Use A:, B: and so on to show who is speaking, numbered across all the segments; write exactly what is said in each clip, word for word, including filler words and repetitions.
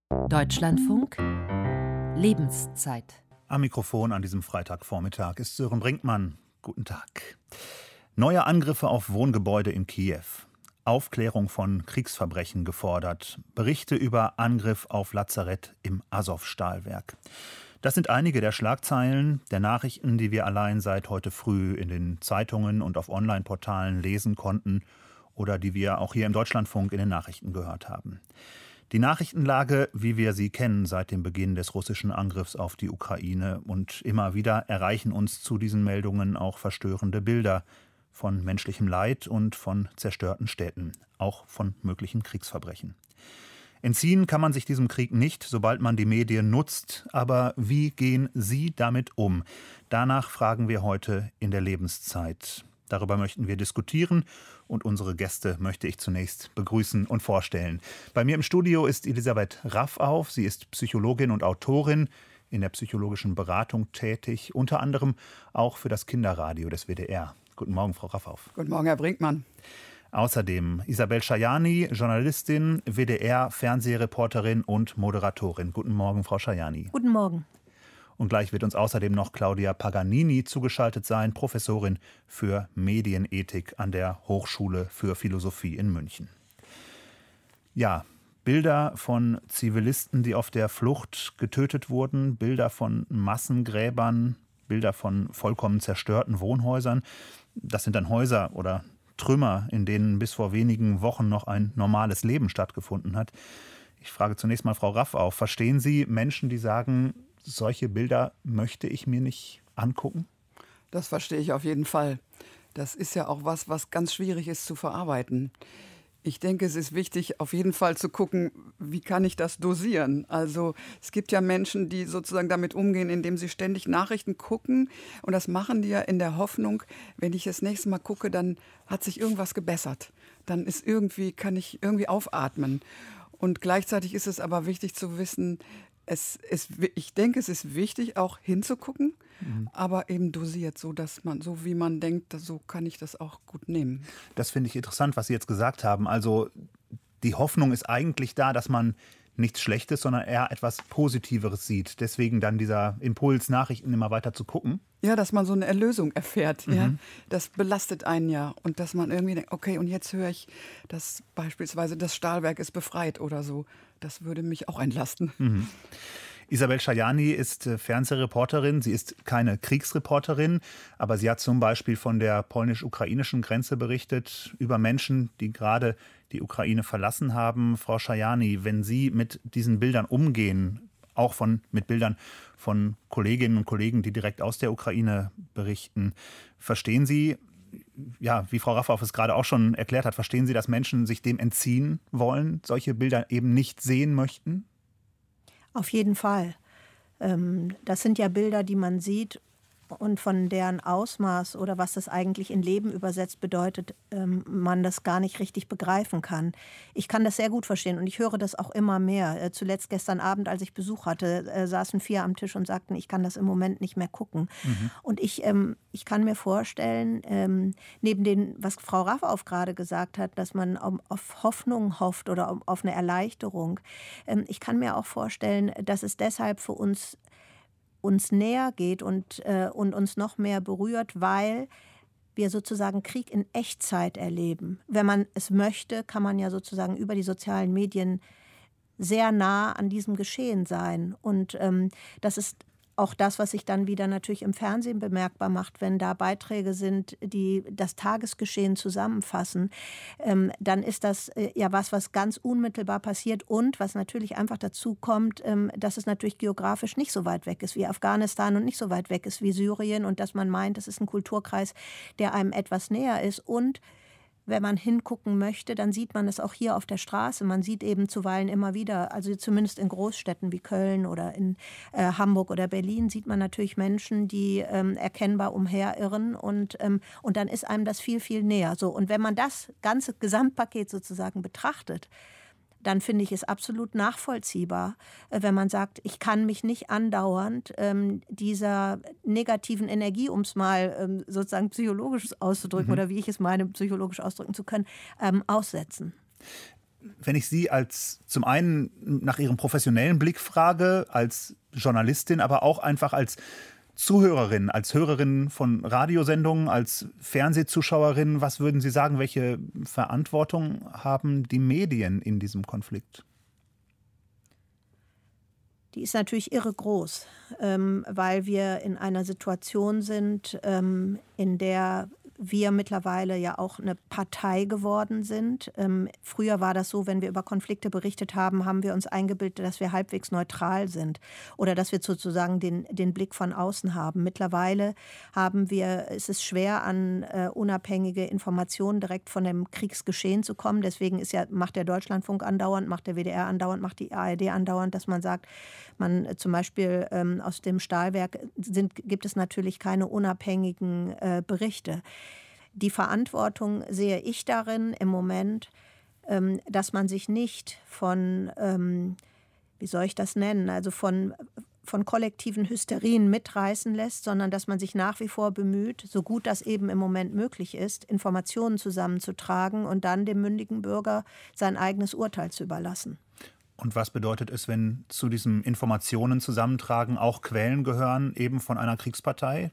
A: Deutschlandfunk Lebenszeit.
B: Am Mikrofon an diesem Freitagvormittag ist Sören Brinkmann. Guten Tag. Neue Angriffe auf Wohngebäude in Kiew. Aufklärung von Kriegsverbrechen gefordert. Berichte über Angriff auf Lazarett im Asow-Stahlwerk. Das sind einige der Schlagzeilen der Nachrichten, die wir allein seit heute früh in den Zeitungen und auf Online-Portalen lesen konnten oder die wir auch hier im Deutschlandfunk in den Nachrichten gehört haben. Die Nachrichtenlage, wie wir sie kennen seit dem Beginn des russischen Angriffs auf die Ukraine, und immer wieder erreichen uns zu diesen Meldungen auch verstörende Bilder von menschlichem Leid und von zerstörten Städten, auch von möglichen Kriegsverbrechen. Entziehen kann man sich diesem Krieg nicht, sobald man die Medien nutzt, aber wie gehen Sie damit um? Danach fragen wir heute in der Lebenszeit. Darüber möchten wir diskutieren und unsere Gäste möchte ich zunächst begrüßen und vorstellen. Bei mir im Studio ist Elisabeth Raffauf. Sie ist Psychologin und Autorin, in der psychologischen Beratung tätig, unter anderem auch für das Kinderradio des W D R. Guten Morgen, Frau Raffauf.
C: Guten Morgen, Herr Brinkmann.
B: Außerdem Isabel Schajani, Journalistin, W D R-Fernsehreporterin und Moderatorin. Guten Morgen, Frau Schajani.
A: Guten Morgen.
B: Und gleich wird uns außerdem noch Claudia Paganini zugeschaltet sein, Professorin für Medienethik an der Hochschule für Philosophie in München. Ja, Bilder von Zivilisten, die auf der Flucht getötet wurden, Bilder von Massengräbern, Bilder von vollkommen zerstörten Wohnhäusern. Das sind dann Häuser oder Trümmer, in denen bis vor wenigen Wochen noch ein normales Leben stattgefunden hat. Ich frage zunächst mal Frau Raffauf, verstehen Sie Menschen, die sagen, solche Bilder möchte ich mir nicht angucken?
C: Das verstehe ich auf jeden Fall. Das ist ja auch was, was ganz schwierig ist zu verarbeiten. Ich denke, es ist wichtig, auf jeden Fall zu gucken, wie kann ich das dosieren? Also es gibt ja Menschen, die sozusagen damit umgehen, indem sie ständig Nachrichten gucken. Und das machen die ja in der Hoffnung, wenn ich das nächste Mal gucke, dann hat sich irgendwas gebessert. Dann ist irgendwie, kann ich irgendwie aufatmen. Und gleichzeitig ist es aber wichtig zu wissen, Es ist, ich denke, es ist wichtig, auch hinzugucken, mhm. aber eben dosiert, so dass man, so wie man denkt, so kann ich das auch gut nehmen.
B: Das finde ich interessant, was Sie jetzt gesagt haben. Also die Hoffnung ist eigentlich da, dass man nichts Schlechtes, sondern eher etwas Positiveres sieht. Deswegen dann dieser Impuls, Nachrichten immer weiter zu gucken.
C: Ja, dass man so eine Erlösung erfährt. Mhm. Ja, das belastet einen ja. Und dass man irgendwie denkt, okay, und jetzt höre ich, dass beispielsweise das Stahlwerk ist befreit oder so. Das würde mich auch entlasten.
B: Mhm. Isabel Schajani ist Fernsehreporterin. Sie ist keine Kriegsreporterin, aber sie hat zum Beispiel von der polnisch-ukrainischen Grenze berichtet, über Menschen, die gerade die Ukraine verlassen haben. Frau Schajani, wenn Sie mit diesen Bildern umgehen, auch von, mit Bildern von Kolleginnen und Kollegen, die direkt aus der Ukraine berichten, verstehen Sie, ja, wie Frau Raffauf es gerade auch schon erklärt hat, verstehen Sie, dass Menschen sich dem entziehen wollen, solche Bilder eben nicht sehen möchten?
D: Auf jeden Fall. Das sind ja Bilder, die man sieht und von deren Ausmaß oder was das eigentlich in Leben übersetzt bedeutet, man das gar nicht richtig begreifen kann. Ich kann das sehr gut verstehen und ich höre das auch immer mehr. Zuletzt gestern Abend, als ich Besuch hatte, saßen vier am Tisch und sagten, ich kann das im Moment nicht mehr gucken. Mhm. Und ich, ich kann mir vorstellen, neben dem, was Frau Raffauf gerade gesagt hat, dass man auf Hoffnung hofft oder auf eine Erleichterung. Ich kann mir auch vorstellen, dass es deshalb für uns uns näher geht und, äh, und uns noch mehr berührt, weil wir sozusagen Krieg in Echtzeit erleben. Wenn man es möchte, kann man ja sozusagen über die sozialen Medien sehr nah an diesem Geschehen sein. Und ähm, das ist auch das, was sich dann wieder natürlich im Fernsehen bemerkbar macht, wenn da Beiträge sind, die das Tagesgeschehen zusammenfassen, ähm, dann ist das äh, ja was, was ganz unmittelbar passiert und was natürlich einfach dazu kommt, ähm, dass es natürlich geografisch nicht so weit weg ist wie Afghanistan und nicht so weit weg ist wie Syrien und dass man meint, das ist ein Kulturkreis, der einem etwas näher ist. Und wenn man hingucken möchte, dann sieht man es auch hier auf der Straße. Man sieht eben zuweilen immer wieder, also zumindest in Großstädten wie Köln oder in äh, Hamburg oder Berlin, sieht man natürlich Menschen, die ähm, erkennbar umherirren und, ähm, und dann ist einem das viel, viel näher. So, und wenn man das ganze Gesamtpaket sozusagen betrachtet, dann finde ich es absolut nachvollziehbar, wenn man sagt, ich kann mich nicht andauernd ähm, dieser negativen Energie, um es mal ähm, sozusagen psychologisch auszudrücken, mhm. oder wie ich es meine, psychologisch ausdrücken zu können, ähm, aussetzen.
B: wenn ich Sie als zum einen nach Ihrem professionellen Blick frage, als Journalistin, aber auch einfach als Zuhörerin, als Hörerin von Radiosendungen, als Fernsehzuschauerin, was würden Sie sagen, welche Verantwortung haben die Medien in diesem Konflikt?
D: Die ist natürlich irre groß, ähm, weil wir in einer Situation sind, ähm, in der wir mittlerweile ja auch eine Partei geworden sind. Ähm, früher war das so, wenn wir über Konflikte berichtet haben, haben wir uns eingebildet, dass wir halbwegs neutral sind oder dass wir sozusagen den, den Blick von außen haben. Mittlerweile haben wir, es ist schwer, an äh, unabhängige Informationen direkt von dem Kriegsgeschehen zu kommen. Deswegen ist ja, macht der Deutschlandfunk andauernd, macht der W D R andauernd, macht die A R D andauernd, dass man sagt, man äh, zum Beispiel ähm, aus dem Stahlwerk sind, gibt es natürlich keine unabhängigen äh, Berichte. Die Verantwortung sehe ich darin im Moment, ähm, dass man sich nicht von, ähm, wie soll ich das nennen, also von, von kollektiven Hysterien mitreißen lässt, sondern dass man sich nach wie vor bemüht, so gut das eben im Moment möglich ist, Informationen zusammenzutragen und dann dem mündigen Bürger sein eigenes Urteil zu überlassen.
B: Und was bedeutet es, wenn zu diesem Informationen zusammentragen auch Quellen gehören, eben von einer Kriegspartei?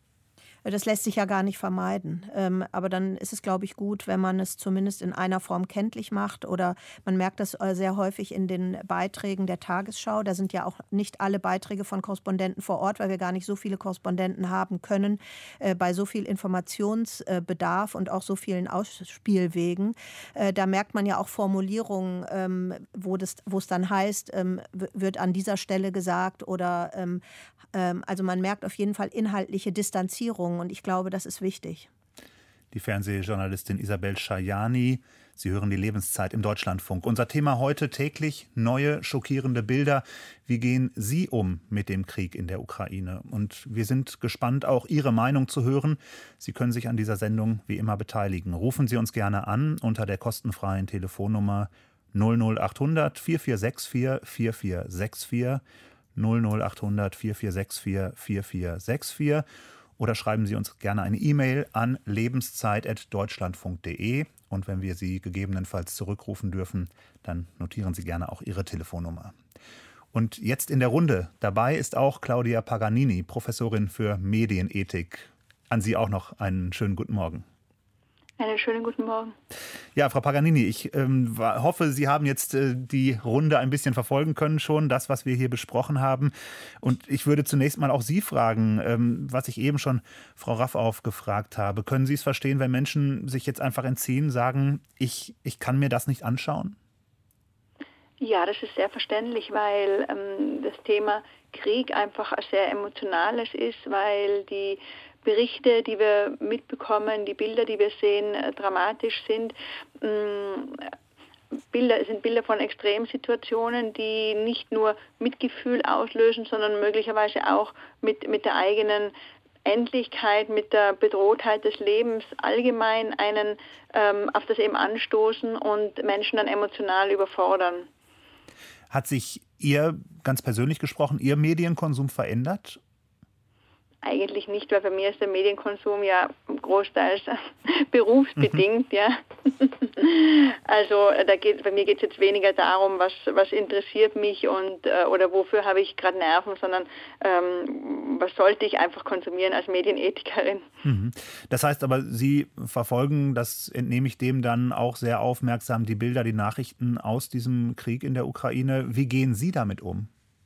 D: Das lässt sich ja gar nicht vermeiden. Ähm, aber dann ist es, glaube ich, gut, wenn man es zumindest in einer Form kenntlich macht. Oder man merkt das sehr häufig in den Beiträgen der Tagesschau. Da sind ja auch nicht alle Beiträge von Korrespondenten vor Ort, weil wir gar nicht so viele Korrespondenten haben können, äh, bei so viel Informationsbedarf und auch so vielen Ausspielwegen. Äh, da merkt man ja auch Formulierungen, ähm, wo das, wo es dann heißt, ähm, wird an dieser Stelle gesagt oder ähm, ähm, also man merkt auf jeden Fall inhaltliche Distanzierung. Und ich glaube, das ist wichtig.
B: Die Fernsehjournalistin Isabel Schajani. Sie hören die Lebenszeit im Deutschlandfunk. Unser Thema heute: täglich neue, schockierende Bilder. Wie gehen Sie um mit dem Krieg in der Ukraine? Und wir sind gespannt, auch Ihre Meinung zu hören. Sie können sich an dieser Sendung wie immer beteiligen. Rufen Sie uns gerne an unter der kostenfreien Telefonnummer null null achthundert vierundvierzig sechsundvierzig vierundvierzig sechsundvierzig null null achthundert vierundvierzig sechsundvierzig vierundvierzig sechsundvierzig oder schreiben Sie uns gerne eine E-Mail an lebenszeit at deutschlandfunk punkt de. Und wenn wir Sie gegebenenfalls zurückrufen dürfen, dann notieren Sie gerne auch Ihre Telefonnummer. Und jetzt in der Runde. Dabei ist auch Claudia Paganini, Professorin für Medienethik. An Sie auch noch einen schönen guten Morgen.
E: Einen schönen guten Morgen.
B: Ja, Frau Paganini, ich ähm, hoffe, Sie haben jetzt äh, die Runde ein bisschen verfolgen können schon, das, was wir hier besprochen haben. Und ich würde zunächst mal auch Sie fragen, ähm, was ich eben schon Frau Raffauf gefragt habe. Können Sie es verstehen, wenn Menschen sich jetzt einfach entziehen, sagen, ich, ich kann mir das nicht anschauen?
E: Ja, das ist sehr verständlich, weil ähm, das Thema Krieg einfach ein sehr emotionales ist, weil die Berichte, die wir mitbekommen, die Bilder, die wir sehen, äh, dramatisch sind. Ähm, Bilder sind Bilder von Extremsituationen, die nicht nur Mitgefühl auslösen, sondern möglicherweise auch mit, mit der eigenen Endlichkeit, mit der Bedrohtheit des Lebens allgemein einen ähm, auf das eben anstoßen und Menschen dann emotional überfordern.
B: Hat sich Ihr, ganz persönlich gesprochen, Ihr Medienkonsum verändert?
E: Eigentlich nicht, weil bei mir ist der Medienkonsum ja großteils berufsbedingt, mhm. ja. Also da geht, bei mir geht es jetzt weniger darum, was, was interessiert mich und äh, oder wofür habe ich gerade Nerven, sondern ähm, was sollte ich einfach konsumieren als Medienethikerin.
B: Mhm. Das heißt aber, Sie verfolgen, das entnehme ich dem dann auch sehr aufmerksam, die Bilder, die Nachrichten aus diesem Krieg in der Ukraine. Wie gehen Sie damit um?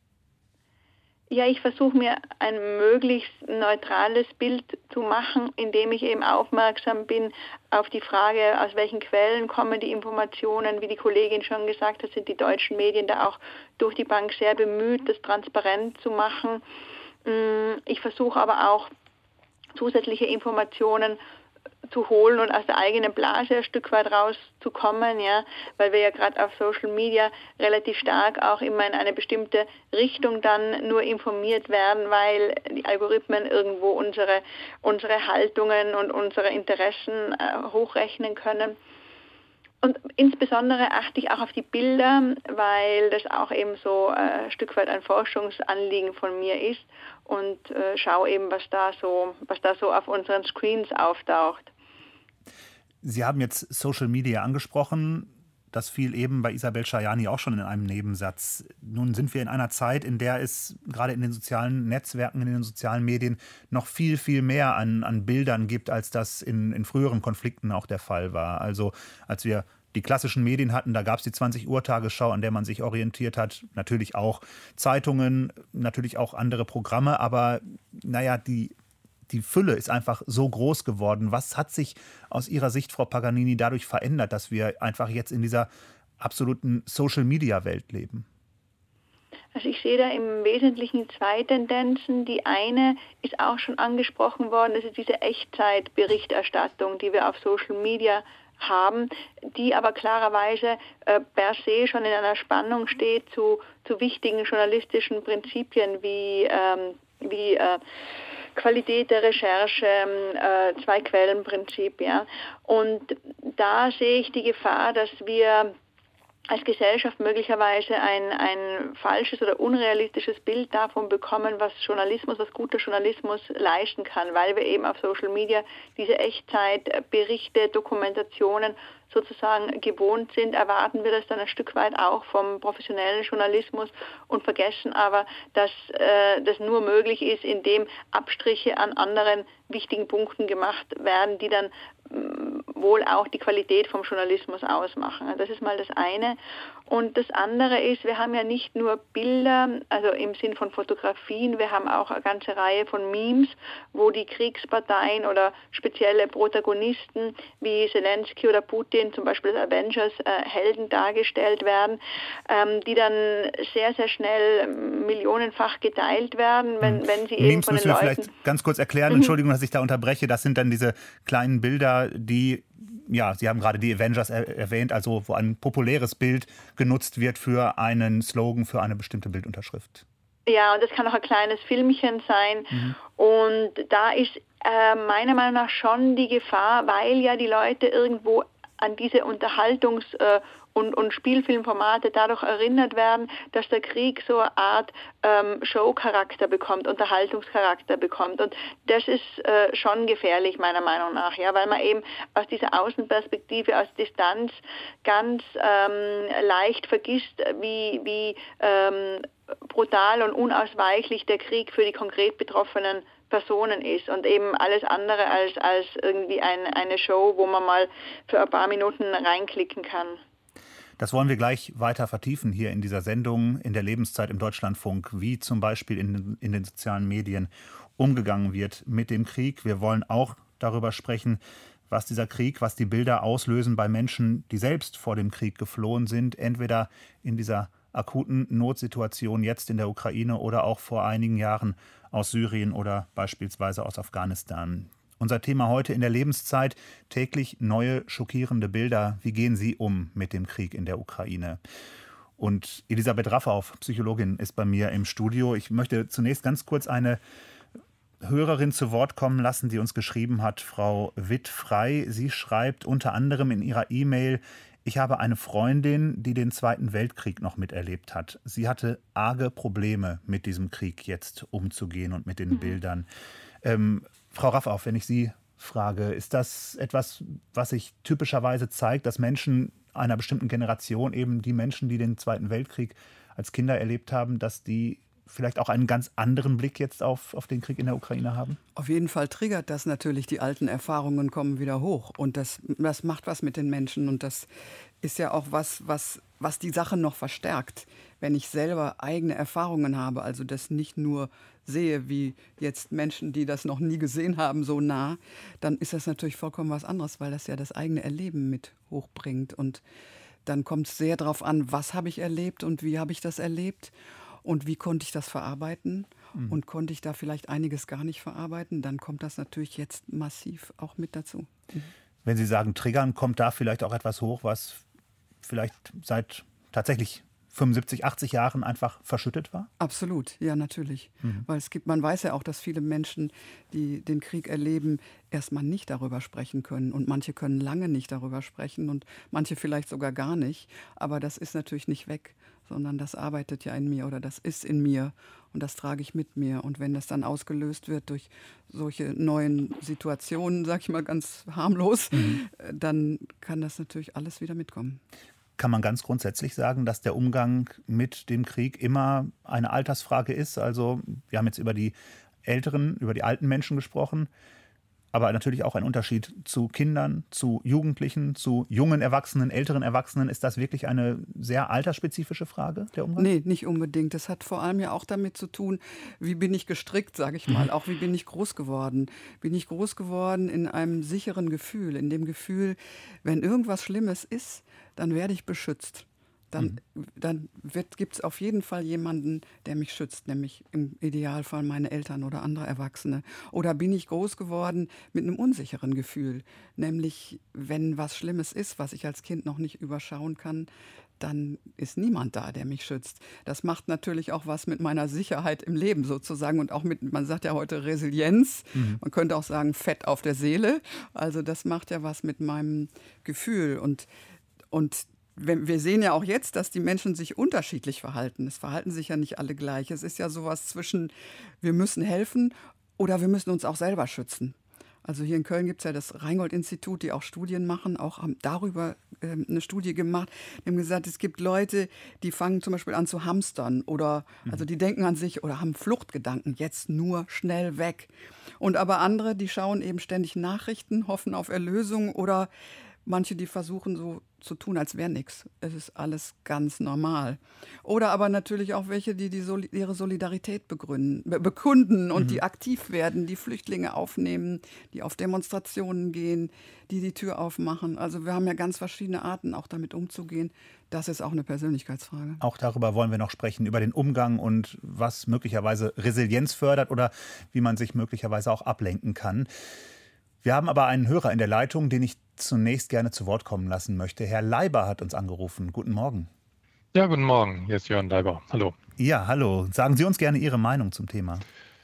E: Ja, ich versuche mir ein möglichst neutrales Bild zu machen, indem ich eben aufmerksam bin auf die Frage, aus welchen Quellen kommen die Informationen. Wie die Kollegin schon gesagt hat, sind die deutschen Medien da auch durch die Bank sehr bemüht, das transparent zu machen. Ich versuche aber auch zusätzliche Informationen zu holen und aus der eigenen Blase ein Stück weit rauszukommen, ja, weil wir ja gerade auf Social Media relativ stark auch immer in eine bestimmte Richtung dann nur informiert werden, weil die Algorithmen irgendwo unsere, unsere Haltungen und unsere Interessen äh, hochrechnen können. Und insbesondere achte ich auch auf die Bilder, weil das auch eben so äh, ein Stück weit ein Forschungsanliegen von mir ist und äh, schaue eben, was da so, was da so auf unseren Screens auftaucht.
B: Sie haben jetzt Social Media angesprochen. das fiel eben bei Isabel Schajani auch schon in einem Nebensatz. Nun sind wir in einer Zeit, in der es gerade in den sozialen Netzwerken, in den sozialen Medien noch viel, viel mehr an, an Bildern gibt, als das in, in früheren Konflikten auch der Fall war. Also als wir die klassischen Medien hatten, da gab es die zwanzig-Uhr-Tagesschau, an der man sich orientiert hat. Natürlich auch Zeitungen, natürlich auch andere Programme. Aber naja, die, die Fülle ist einfach so groß geworden. Was hat sich aus Ihrer Sicht, Frau Paganini, dadurch verändert, dass wir einfach jetzt in dieser absoluten Social-Media-Welt leben?
E: Also ich sehe da im Wesentlichen zwei Tendenzen. Die eine ist auch schon angesprochen worden, das ist diese Echtzeitberichterstattung, die wir auf Social Media haben, die aber klarerweise äh, per se schon in einer Spannung steht zu, zu wichtigen journalistischen Prinzipien wie, ähm, wie äh, Qualität der Recherche, äh, Zwei-Quellen-Prinzip. Ja. Und da sehe ich die Gefahr, dass wir als Gesellschaft möglicherweise ein, ein falsches oder unrealistisches Bild davon bekommen, was Journalismus, was guter Journalismus leisten kann, weil wir eben auf Social Media diese Echtzeitberichte, Dokumentationen sozusagen gewohnt sind, erwarten wir das dann ein Stück weit auch vom professionellen Journalismus und vergessen aber, dass äh, das nur möglich ist, indem Abstriche an anderen wichtigen Punkten gemacht werden, die dann mh, wohl auch die Qualität vom Journalismus ausmachen. Das ist mal das eine. Und das andere ist, wir haben ja nicht nur Bilder, also im Sinn von Fotografien, wir haben auch eine ganze Reihe von Memes, wo die Kriegsparteien oder spezielle Protagonisten wie Zelensky oder Putin, zum Beispiel als Avengers, äh, Helden dargestellt werden, ähm, die dann sehr, sehr schnell millionenfach geteilt werden, wenn, wenn sie
B: Memes
E: eben von den
B: müssen wir
E: Leuten...
B: vielleicht ganz kurz erklären, Entschuldigung, dass ich da unterbreche, das sind dann diese kleinen Bilder, die... Ja, Sie haben gerade die Avengers er- erwähnt, also wo ein populäres Bild genutzt wird für einen Slogan, für eine bestimmte Bildunterschrift.
E: Ja, und das kann auch ein kleines Filmchen sein. Mhm. Und da ist äh, meiner Meinung nach schon die Gefahr, weil ja die Leute irgendwo an diese Unterhaltungs- äh, und, und Spielfilmformate dadurch erinnert werden, dass der Krieg so eine Art ähm, Show-Charakter bekommt, Unterhaltungscharakter bekommt. Und das ist äh, schon gefährlich, meiner Meinung nach, ja, weil man eben aus dieser Außenperspektive, aus Distanz ganz ähm, leicht vergisst, wie, wie ähm, brutal und unausweichlich der Krieg für die konkret betroffenen Personen ist und eben alles andere als, als irgendwie ein, eine Show, wo man mal für ein paar Minuten reinklicken kann.
B: Das wollen wir gleich weiter vertiefen hier in dieser Sendung in der Lebenszeit im Deutschlandfunk, wie zum Beispiel in, in den sozialen Medien umgegangen wird mit dem Krieg. Wir wollen auch darüber sprechen, was dieser Krieg, was die Bilder auslösen bei Menschen, die selbst vor dem Krieg geflohen sind, entweder in dieser akuten Notsituation jetzt in der Ukraine oder auch vor einigen Jahren aus Syrien oder beispielsweise aus Afghanistan. Unser Thema heute in der Lebenszeit: täglich neue schockierende Bilder. Wie gehen Sie um mit dem Krieg in der Ukraine? Und Elisabeth Raffauf, Psychologin, ist bei mir im Studio. Ich möchte zunächst ganz kurz eine Hörerin zu Wort kommen lassen, die uns geschrieben hat, Frau Witt-Frei. Sie schreibt unter anderem in ihrer E-Mail: Ich habe eine Freundin, die den Zweiten Weltkrieg noch miterlebt hat. Sie hatte arge Probleme, mit diesem Krieg jetzt umzugehen und mit den mhm. Bildern. Ähm, Frau Raffauf, wenn ich Sie frage, ist das etwas, was sich typischerweise zeigt, dass Menschen einer bestimmten Generation, eben die Menschen, die den Zweiten Weltkrieg als Kinder erlebt haben, dass die vielleicht auch einen ganz anderen Blick jetzt auf, auf den Krieg in der Ukraine haben?
C: Auf jeden Fall triggert das natürlich, die alten Erfahrungen kommen wieder hoch. Und das, das macht was mit den Menschen. Und das ist ja auch was, was, was die Sache noch verstärkt. Wenn ich selber eigene Erfahrungen habe, also das nicht nur sehe, wie jetzt Menschen, die das noch nie gesehen haben, so nah, dann ist das natürlich vollkommen was anderes, weil das ja das eigene Erleben mit hochbringt. Und dann kommt es sehr darauf an, was habe ich erlebt und wie habe ich das erlebt und wie konnte ich das verarbeiten. Mhm. Und konnte ich da vielleicht einiges gar nicht verarbeiten, dann kommt das natürlich jetzt massiv auch mit dazu. Mhm.
B: Wenn Sie sagen triggern, kommt da vielleicht auch etwas hoch, was vielleicht seit tatsächlich fünfundsiebzig, achtzig Jahren einfach verschüttet war?
C: Absolut, ja, natürlich. Mhm. Weil es gibt, man weiß ja auch, dass viele Menschen, die den Krieg erleben, erstmal nicht darüber sprechen können. Und manche können lange nicht darüber sprechen und manche vielleicht sogar gar nicht. Aber das ist natürlich nicht weg, sondern das arbeitet ja in mir oder das ist in mir und das trage ich mit mir. Und wenn das dann ausgelöst wird durch solche neuen Situationen, sag ich mal ganz harmlos, mhm. dann kann das natürlich alles wieder mitkommen.
B: Kann man ganz grundsätzlich sagen, dass der Umgang mit dem Krieg immer eine Altersfrage ist? Also wir haben jetzt über die älteren, über die alten Menschen gesprochen, aber natürlich auch ein Unterschied zu Kindern, zu Jugendlichen, zu jungen Erwachsenen, älteren Erwachsenen. Ist das wirklich eine sehr altersspezifische Frage, der Umgang?
C: Nee, nicht unbedingt. Das hat vor allem ja auch damit zu tun, wie bin ich gestrickt, sage ich mal. Auch wie bin ich groß geworden. Bin ich groß geworden in einem sicheren Gefühl, in dem Gefühl, wenn irgendwas Schlimmes ist, dann werde ich beschützt. Dann, mhm. dann gibt es auf jeden Fall jemanden, der mich schützt, nämlich im Idealfall meine Eltern oder andere Erwachsene. Oder bin ich groß geworden mit einem unsicheren Gefühl, nämlich wenn was Schlimmes ist, was ich als Kind noch nicht überschauen kann, dann ist niemand da, der mich schützt. Das macht natürlich auch was mit meiner Sicherheit im Leben sozusagen und auch mit, man sagt ja heute Resilienz, mhm. man könnte auch sagen Fett auf der Seele. Also das macht ja was mit meinem Gefühl und, und wir sehen ja auch jetzt, dass die Menschen sich unterschiedlich verhalten. Es verhalten sich ja nicht alle gleich. Es ist ja sowas zwischen, wir müssen helfen oder wir müssen uns auch selber schützen. Also hier in Köln gibt es ja das Rheingold-Institut, die auch Studien machen, auch haben darüber äh, eine Studie gemacht. Die haben gesagt, es gibt Leute, die fangen zum Beispiel an zu hamstern oder also die denken an sich oder haben Fluchtgedanken, jetzt nur schnell weg. Und aber andere, die schauen eben ständig Nachrichten, hoffen auf Erlösung oder manche, die versuchen so zu tun, als wäre nichts. Es ist alles ganz normal. Oder aber natürlich auch welche, die, die Soli- ihre Solidarität begründen, be- bekunden und mhm. die aktiv werden, die Flüchtlinge aufnehmen, die auf Demonstrationen gehen, die die Tür aufmachen. Also wir haben ja ganz verschiedene Arten, auch damit umzugehen. Das ist auch eine Persönlichkeitsfrage.
B: Auch darüber wollen wir noch sprechen, über den Umgang und was möglicherweise Resilienz fördert oder wie man sich möglicherweise auch ablenken kann. Wir haben aber einen Hörer in der Leitung, den ich zunächst gerne zu Wort kommen lassen möchte. Herr Leiber hat uns angerufen. Guten Morgen.
F: Ja, guten Morgen. Hier ist Jörn Leiber. Hallo.
B: Ja, hallo. Sagen Sie uns gerne Ihre Meinung zum Thema.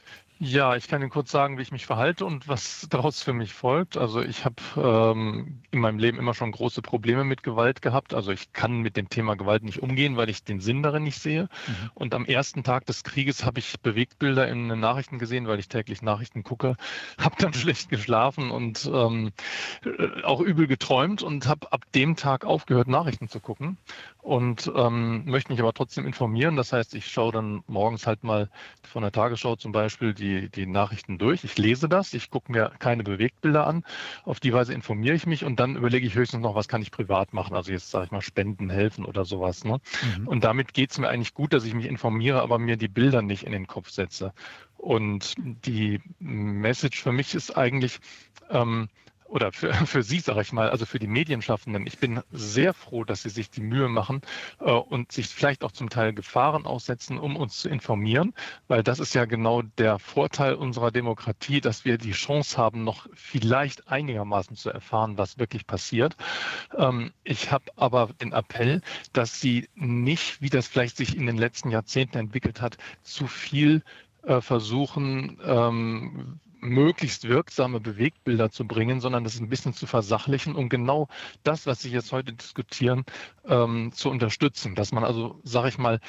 F: Ja, ich kann Ihnen kurz sagen, wie ich mich verhalte und was daraus für mich folgt. Also ich habe ähm, in meinem Leben immer schon große Probleme mit Gewalt gehabt. Also ich kann mit dem Thema Gewalt nicht umgehen, weil ich den Sinn darin nicht sehe. Mhm. Und am ersten Tag des Krieges habe ich Bewegtbilder in den Nachrichten gesehen, weil ich täglich Nachrichten gucke, habe dann schlecht geschlafen und ähm, auch übel geträumt und habe ab dem Tag aufgehört, Nachrichten zu gucken. Und ähm, möchte mich aber trotzdem informieren. Das heißt, ich schaue dann morgens halt mal von der Tagesschau zum Beispiel die, die Nachrichten durch. Ich lese das, ich gucke mir keine Bewegtbilder an. Auf die Weise informiere ich mich und dann überlege ich höchstens noch, was kann ich privat machen. Also jetzt sage ich mal spenden, helfen oder sowas. Ne? Mhm. Und damit geht es mir eigentlich gut, dass ich mich informiere, aber mir die Bilder nicht in den Kopf setze. Und die Message für mich ist eigentlich, ähm, oder für, für Sie, sage ich mal, also für die Medienschaffenden. Ich bin sehr froh, dass Sie sich die Mühe machen äh, und sich vielleicht auch zum Teil Gefahren aussetzen, um uns zu informieren, weil das ist ja genau der Vorteil unserer Demokratie, dass wir die Chance haben, noch vielleicht einigermaßen zu erfahren, was wirklich passiert. Ähm, ich habe aber den Appell, dass Sie nicht, wie das vielleicht sich in den letzten Jahrzehnten entwickelt hat, zu viel äh, versuchen, ähm, möglichst wirksame Bewegtbilder zu bringen, sondern das ein bisschen zu versachlichen, um genau das, was Sie jetzt heute diskutieren, ähm, zu unterstützen. Dass man also, sage ich mal,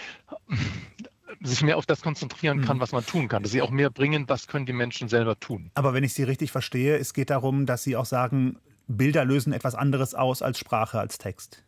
F: sich mehr auf das konzentrieren kann, was man tun kann. Dass Sie auch mehr bringen, was können die Menschen selber tun.
B: Aber wenn ich Sie richtig verstehe, es geht darum, dass Sie auch sagen, Bilder lösen etwas anderes aus als Sprache, als Text.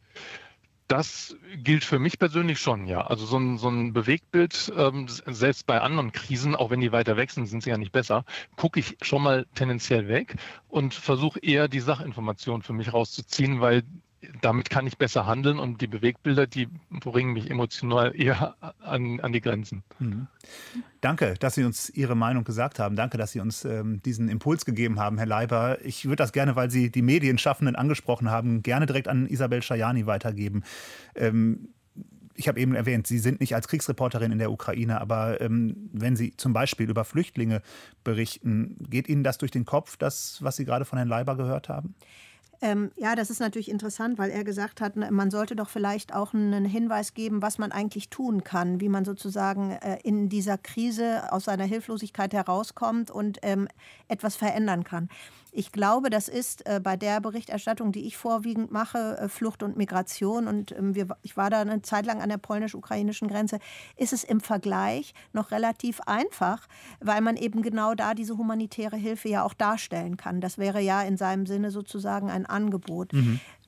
F: Das gilt für mich persönlich schon, ja. Also so ein, so ein Bewegtbild, ähm, selbst bei anderen Krisen, auch wenn die weiter weg sind, sind sie ja nicht besser, gucke ich schon mal tendenziell weg und versuche eher die Sachinformation für mich rauszuziehen, weil damit kann ich besser handeln und die Bewegtbilder, die bringen mich emotional eher an, an die Grenzen.
B: Mhm. Danke, dass Sie uns Ihre Meinung gesagt haben. Danke, dass Sie uns ähm, diesen Impuls gegeben haben, Herr Leiber. Ich würde das gerne, weil Sie die Medienschaffenden angesprochen haben, gerne direkt an Isabel Schajani weitergeben. Ähm, ich habe eben erwähnt, Sie sind nicht als Kriegsreporterin in der Ukraine, aber ähm, wenn Sie zum Beispiel über Flüchtlinge berichten, geht Ihnen das durch den Kopf, das, was Sie gerade von Herrn Leiber gehört haben?
D: Ähm, ja, das ist natürlich interessant, weil er gesagt hat, man sollte doch vielleicht auch einen Hinweis geben, was man eigentlich tun kann, wie man sozusagen äh, in dieser Krise aus seiner Hilflosigkeit herauskommt und ähm, etwas verändern kann. Ich glaube, das ist äh, bei der Berichterstattung, die ich vorwiegend mache, äh, Flucht und Migration, und ähm, wir, ich war da eine Zeit lang an der polnisch-ukrainischen Grenze, ist es im Vergleich noch relativ einfach, weil man eben genau da diese humanitäre Hilfe ja auch darstellen kann. Das wäre ja in seinem Sinne sozusagen ein Angebot. Mhm.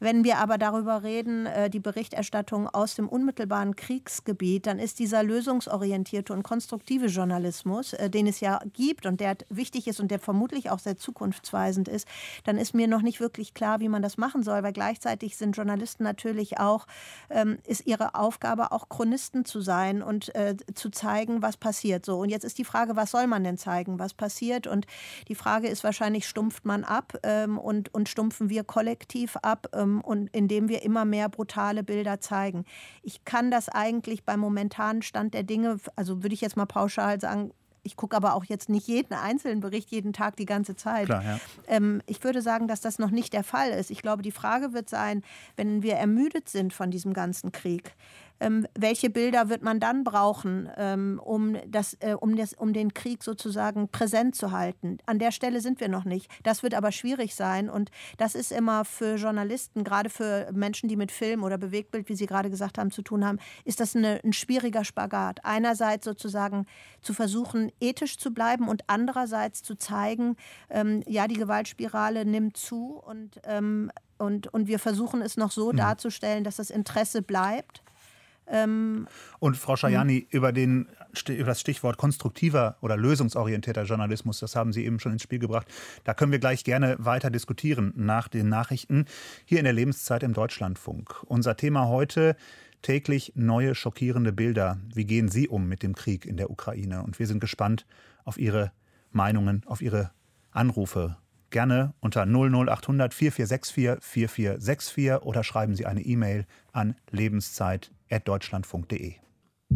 D: Wenn wir aber darüber reden, die Berichterstattung aus dem unmittelbaren Kriegsgebiet, dann ist dieser lösungsorientierte und konstruktive Journalismus, den es ja gibt und der wichtig ist und der vermutlich auch sehr zukunftsweisend ist, dann ist mir noch nicht wirklich klar, wie man das machen soll, weil gleichzeitig sind Journalisten natürlich auch, ähm, ist ihre Aufgabe auch Chronisten zu sein und äh, zu zeigen, was passiert. So, und jetzt ist die Frage, was soll man denn zeigen, was passiert? Und die Frage ist wahrscheinlich, stumpft man ab ähm, und, und stumpfen wir kollektiv ab, ähm, und indem wir immer mehr brutale Bilder zeigen. Ich kann das eigentlich beim momentanen Stand der Dinge, also würde ich jetzt mal pauschal sagen, ich gucke aber auch jetzt nicht jeden einzelnen Bericht jeden Tag die ganze Zeit.
B: Klar, ja.
D: ähm, ich würde sagen, dass das noch nicht der Fall ist. Ich glaube, die Frage wird sein, wenn wir ermüdet sind von diesem ganzen Krieg, ähm, welche Bilder wird man dann brauchen, ähm, um, das, äh, um, das, um den Krieg sozusagen präsent zu halten? An der Stelle sind wir noch nicht. Das wird aber schwierig sein und das ist immer für Journalisten, gerade für Menschen, die mit Film oder Bewegtbild, wie Sie gerade gesagt haben, zu tun haben, ist das eine, ein schwieriger Spagat. Einerseits sozusagen zu versuchen, ethisch zu bleiben und andererseits zu zeigen, ähm, ja, die Gewaltspirale nimmt zu und, ähm, und, und wir versuchen es noch so mhm. darzustellen, dass das Interesse bleibt. Ähm,
B: und Frau Schajani, über, den, über das Stichwort konstruktiver oder lösungsorientierter Journalismus, das haben Sie eben schon ins Spiel gebracht, da können wir gleich gerne weiter diskutieren nach den Nachrichten hier in der Lebenszeit im Deutschlandfunk. Unser Thema heute: täglich neue schockierende Bilder. Wie gehen Sie um mit dem Krieg in der Ukraine? Und wir sind gespannt auf Ihre Meinungen, auf Ihre Anrufe. Gerne unter null null acht hundert vier vier sechs vier vier vier sechs vier oder schreiben Sie eine E-Mail an lebenszeit at deutschlandfunk punkt de.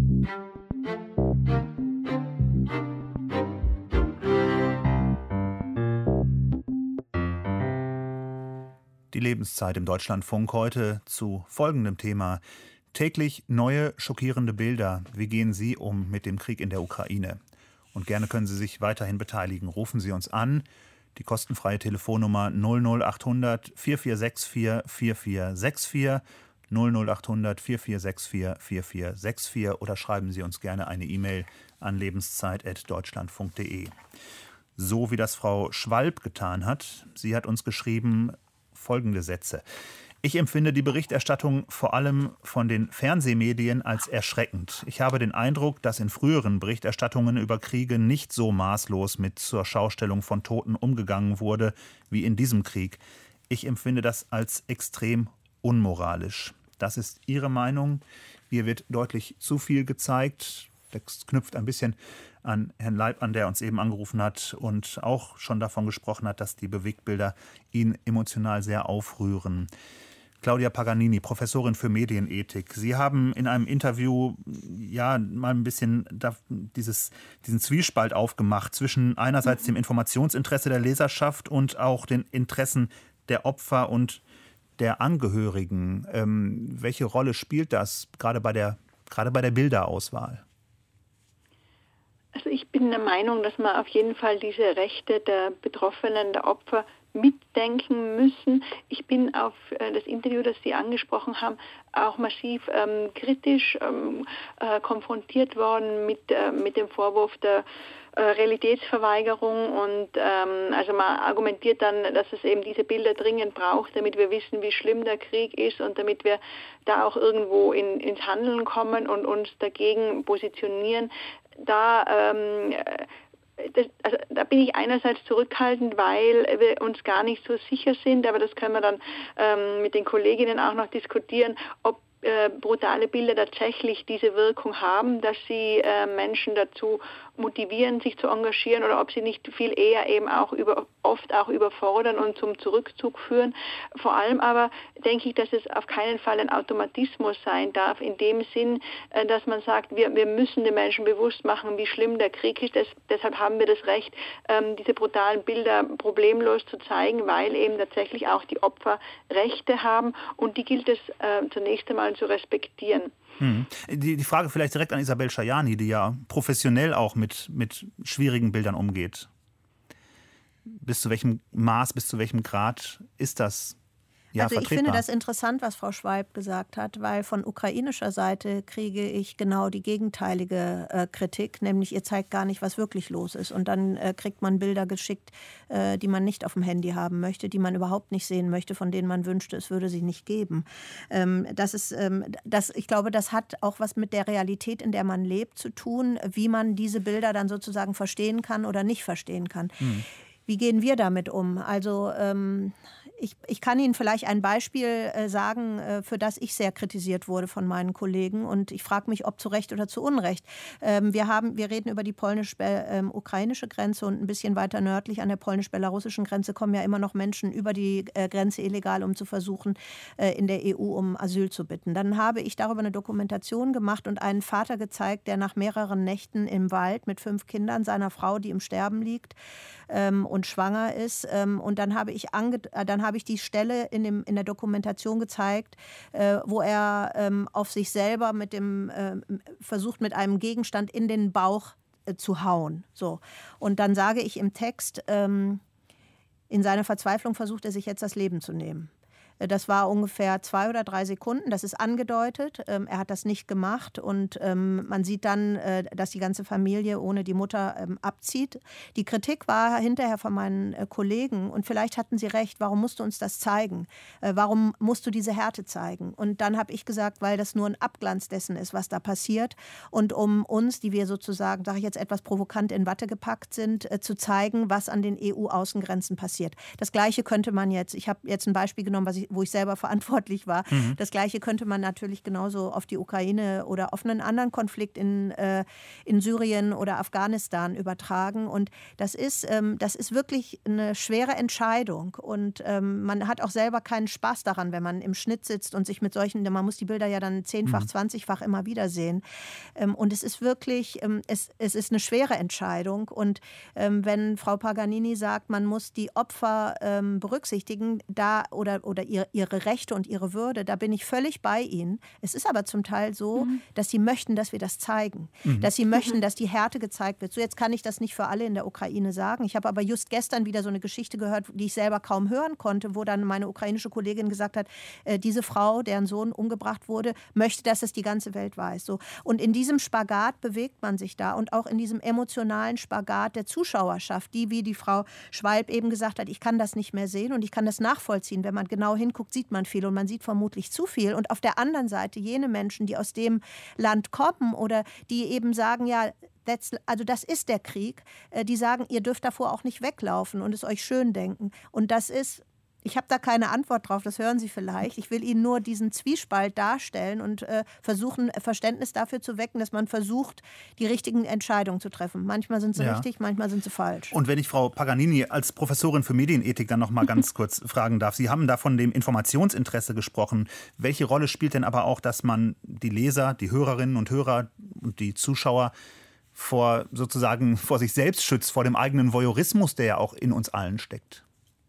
B: Die Lebenszeit im Deutschlandfunk heute zu folgendem Thema: täglich neue schockierende Bilder. Wie gehen Sie um mit dem Krieg in der Ukraine? Und gerne können Sie sich weiterhin beteiligen. Rufen Sie uns an. Die kostenfreie Telefonnummer null null acht hundert vier vier sechs vier vier vier sechs vier, null null acht hundert vier vier sechs vier vier vier sechs vier oder schreiben Sie uns gerne eine E-Mail an lebenszeit at deutschlandfunk punkt de. So wie das Frau Schwalb getan hat. Sie hat uns geschrieben folgende Sätze: Ich empfinde die Berichterstattung vor allem von den Fernsehmedien als erschreckend. Ich habe den Eindruck, dass in früheren Berichterstattungen über Kriege nicht so maßlos mit zur Schaustellung von Toten umgegangen wurde wie in diesem Krieg. Ich empfinde das als extrem unmoralisch. Das ist Ihre Meinung. Hier wird deutlich zu viel gezeigt. Das knüpft ein bisschen an Herrn Leib an, der uns eben angerufen hat und auch schon davon gesprochen hat, dass die Bewegtbilder ihn emotional sehr aufrühren. Claudia Paganini, Professorin für Medienethik. Sie haben in einem Interview ja mal ein bisschen da, dieses, diesen Zwiespalt aufgemacht zwischen einerseits dem Informationsinteresse der Leserschaft und auch den Interessen der Opfer und der Angehörigen. Ähm, welche Rolle spielt das gerade bei der, gerade bei der Bilderauswahl?
E: Also ich bin der Meinung, dass man auf jeden Fall diese Rechte der Betroffenen, der Opfer mitdenken müssen. Ich bin auf äh, das Interview, das Sie angesprochen haben, auch massiv ähm, kritisch ähm, äh, konfrontiert worden mit, äh, mit dem Vorwurf der äh, Realitätsverweigerung und ähm, also man argumentiert dann, dass es eben diese Bilder dringend braucht, damit wir wissen, wie schlimm der Krieg ist und damit wir da auch irgendwo in, ins Handeln kommen und uns dagegen positionieren. Da ähm, Das, also da bin ich einerseits zurückhaltend, weil wir uns gar nicht so sicher sind, aber das können wir dann ähm, mit den Kolleginnen auch noch diskutieren, ob äh, brutale Bilder tatsächlich diese Wirkung haben, dass sie äh, Menschen dazu motivieren, sich zu engagieren oder ob sie nicht viel eher eben auch über, oft auch überfordern und zum Zurückzug führen. Vor allem aber denke ich, dass es auf keinen Fall ein Automatismus sein darf, in dem Sinn, dass man sagt, wir, wir müssen den Menschen bewusst machen, wie schlimm der Krieg ist. Das, deshalb haben wir das Recht, diese brutalen Bilder problemlos zu zeigen, weil eben tatsächlich auch die Opfer Rechte haben und die gilt es äh, zunächst einmal zu respektieren.
B: Hm. Die, die Frage vielleicht direkt an Isabel Schajani, die ja professionell auch mit, mit schwierigen Bildern umgeht. Bis zu welchem Maß, bis zu welchem Grad ist das ja
D: also ich
B: vertretbar.
D: finde das interessant, was Frau Schwalb gesagt hat, weil von ukrainischer Seite kriege ich genau die gegenteilige äh, Kritik, nämlich ihr zeigt gar nicht, was wirklich los ist. Und dann äh, kriegt man Bilder geschickt, äh, die man nicht auf dem Handy haben möchte, die man überhaupt nicht sehen möchte, von denen man wünschte, es würde sie nicht geben. Ähm, das ist, ähm, das, ich glaube, das hat auch was mit der Realität, in der man lebt, zu tun, wie man diese Bilder dann sozusagen verstehen kann oder nicht verstehen kann. Hm. Wie gehen wir damit um? Also ähm, ich, ich kann Ihnen vielleicht ein Beispiel äh, sagen, äh, für das ich sehr kritisiert wurde von meinen Kollegen. Und ich frage mich, ob zu Recht oder zu Unrecht. Ähm, wir, haben, wir reden über die polnisch-ukrainische ähm, Grenze und ein bisschen weiter nördlich an der polnisch-belarussischen Grenze kommen ja immer noch Menschen über die äh, Grenze illegal, um zu versuchen, äh, in der E U um Asyl zu bitten. Dann habe ich darüber eine Dokumentation gemacht und einen Vater gezeigt, der nach mehreren Nächten im Wald mit fünf Kindern, seiner Frau, die im Sterben liegt, ähm, und schwanger ist. Ähm, und dann habe ich, ange äh, dann habe ich die Stelle in, dem, in der Dokumentation gezeigt, äh, wo er ähm, auf sich selber mit dem, äh, versucht, mit einem Gegenstand in den Bauch äh, zu hauen. So. Und dann sage ich im Text, ähm, in seiner Verzweiflung versucht er sich jetzt das Leben zu nehmen. Das war ungefähr zwei oder drei Sekunden, das ist angedeutet. Ähm, er hat das nicht gemacht und ähm, man sieht dann, äh, dass die ganze Familie ohne die Mutter ähm, abzieht. Die Kritik war hinterher von meinen äh, Kollegen und vielleicht hatten sie recht, warum musst du uns das zeigen? Äh, warum musst du diese Härte zeigen? Und dann habe ich gesagt, weil das nur ein Abglanz dessen ist, was da passiert und um uns, die wir sozusagen, sage ich jetzt etwas provokant, in Watte gepackt sind, äh, zu zeigen, was an den E U-Außengrenzen passiert. Das Gleiche könnte man jetzt, ich habe jetzt ein Beispiel genommen, was ich wo ich selber verantwortlich war. Mhm. Das Gleiche könnte man natürlich genauso auf die Ukraine oder auf einen anderen Konflikt in, äh, in Syrien oder Afghanistan übertragen. Und das ist, ähm, das ist wirklich eine schwere Entscheidung. Und ähm, man hat auch selber keinen Spaß daran, wenn man im Schnitt sitzt und sich mit solchen, man muss die Bilder ja dann zehnfach, mhm. zwanzigfach immer wieder sehen. Ähm, und es ist wirklich, ähm, es, es ist eine schwere Entscheidung. Und ähm, wenn Frau Paganini sagt, man muss die Opfer ähm, berücksichtigen, da oder, oder ihr ihre Rechte und ihre Würde, da bin ich völlig bei Ihnen. Es ist aber zum Teil so, mhm. dass sie möchten, dass wir das zeigen. Mhm. Dass sie möchten, dass die Härte gezeigt wird. So, jetzt kann ich das nicht für alle in der Ukraine sagen. Ich habe aber just gestern wieder so eine Geschichte gehört, die ich selber kaum hören konnte, wo dann meine ukrainische Kollegin gesagt hat, äh, diese Frau, deren Sohn umgebracht wurde, möchte, dass es die ganze Welt weiß. So. Und in diesem Spagat bewegt man sich da und auch in diesem emotionalen Spagat der Zuschauerschaft, die, wie die Frau Schwalb eben gesagt hat, ich kann das nicht mehr sehen und ich kann das nachvollziehen, wenn man genau hinguckt, sieht man viel und man sieht vermutlich zu viel. Und auf der anderen Seite jene Menschen, die aus dem Land kommen oder die eben sagen, ja, that's, also das ist der Krieg, die sagen, ihr dürft davor auch nicht weglaufen und es euch schön denken. Und das ist, ich habe da keine Antwort drauf, das hören Sie vielleicht. Ich will Ihnen nur diesen Zwiespalt darstellen und äh, versuchen, Verständnis dafür zu wecken, dass man versucht, die richtigen Entscheidungen zu treffen. Manchmal sind sie ja. richtig, manchmal sind sie falsch.
B: Und wenn ich Frau Paganini als Professorin für Medienethik dann noch mal ganz kurz fragen darf. Sie haben da von dem Informationsinteresse gesprochen. Welche Rolle spielt denn aber auch, dass man die Leser, die Hörerinnen und Hörer und die Zuschauer vor sozusagen vor sich selbst schützt, vor dem eigenen Voyeurismus, der ja auch in uns allen steckt?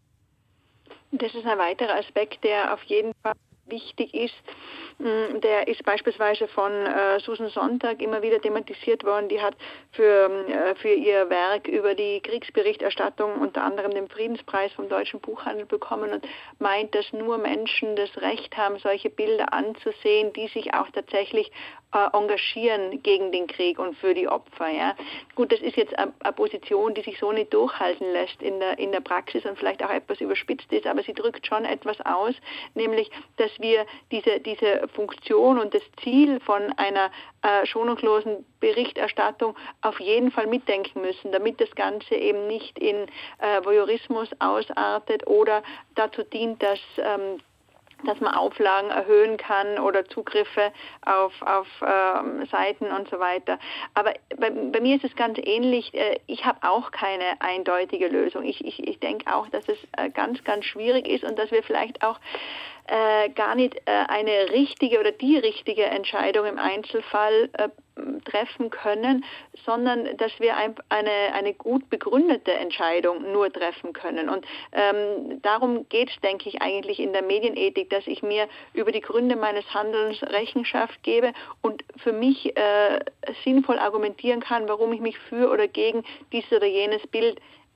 E: Das ist ein weiterer Aspekt, der auf jeden Fall wichtig ist. Der ist beispielsweise von äh, Susan Sontag immer wieder thematisiert worden. Die hat für, äh, für ihr Werk über die Kriegsberichterstattung unter anderem den Friedenspreis vom Deutschen Buchhandel bekommen und meint, dass nur Menschen das Recht haben, solche Bilder anzusehen, die sich auch tatsächlich äh, engagieren gegen den Krieg und für die Opfer. Ja. Gut, das ist jetzt eine Position, die sich so nicht durchhalten lässt in der, in der Praxis und vielleicht auch etwas überspitzt ist, aber sie drückt schon etwas aus, nämlich, dass wir diese, diese Funktion und das Ziel von einer äh, schonungslosen Berichterstattung auf jeden Fall mitdenken müssen, damit das Ganze eben nicht in äh, Voyeurismus ausartet oder dazu dient, dass ähm, dass man Auflagen erhöhen kann oder Zugriffe auf, auf ähm, Seiten und so weiter. Aber bei, bei mir ist es ganz ähnlich. Ich habe auch keine eindeutige Lösung. Ich, ich, ich denke auch, dass es äh, ganz, ganz schwierig ist und dass wir vielleicht auch äh, gar nicht äh, eine richtige oder die richtige Entscheidung im Einzelfall äh, treffen können, sondern dass wir ein, eine, eine gut begründete Entscheidung nur treffen können. Und ähm, darum geht es, denke ich, eigentlich in der Medienethik, dass ich mir über die Gründe meines Handelns Rechenschaft gebe und für mich äh, sinnvoll argumentieren kann, warum ich mich für oder gegen dieses oder jenes Bild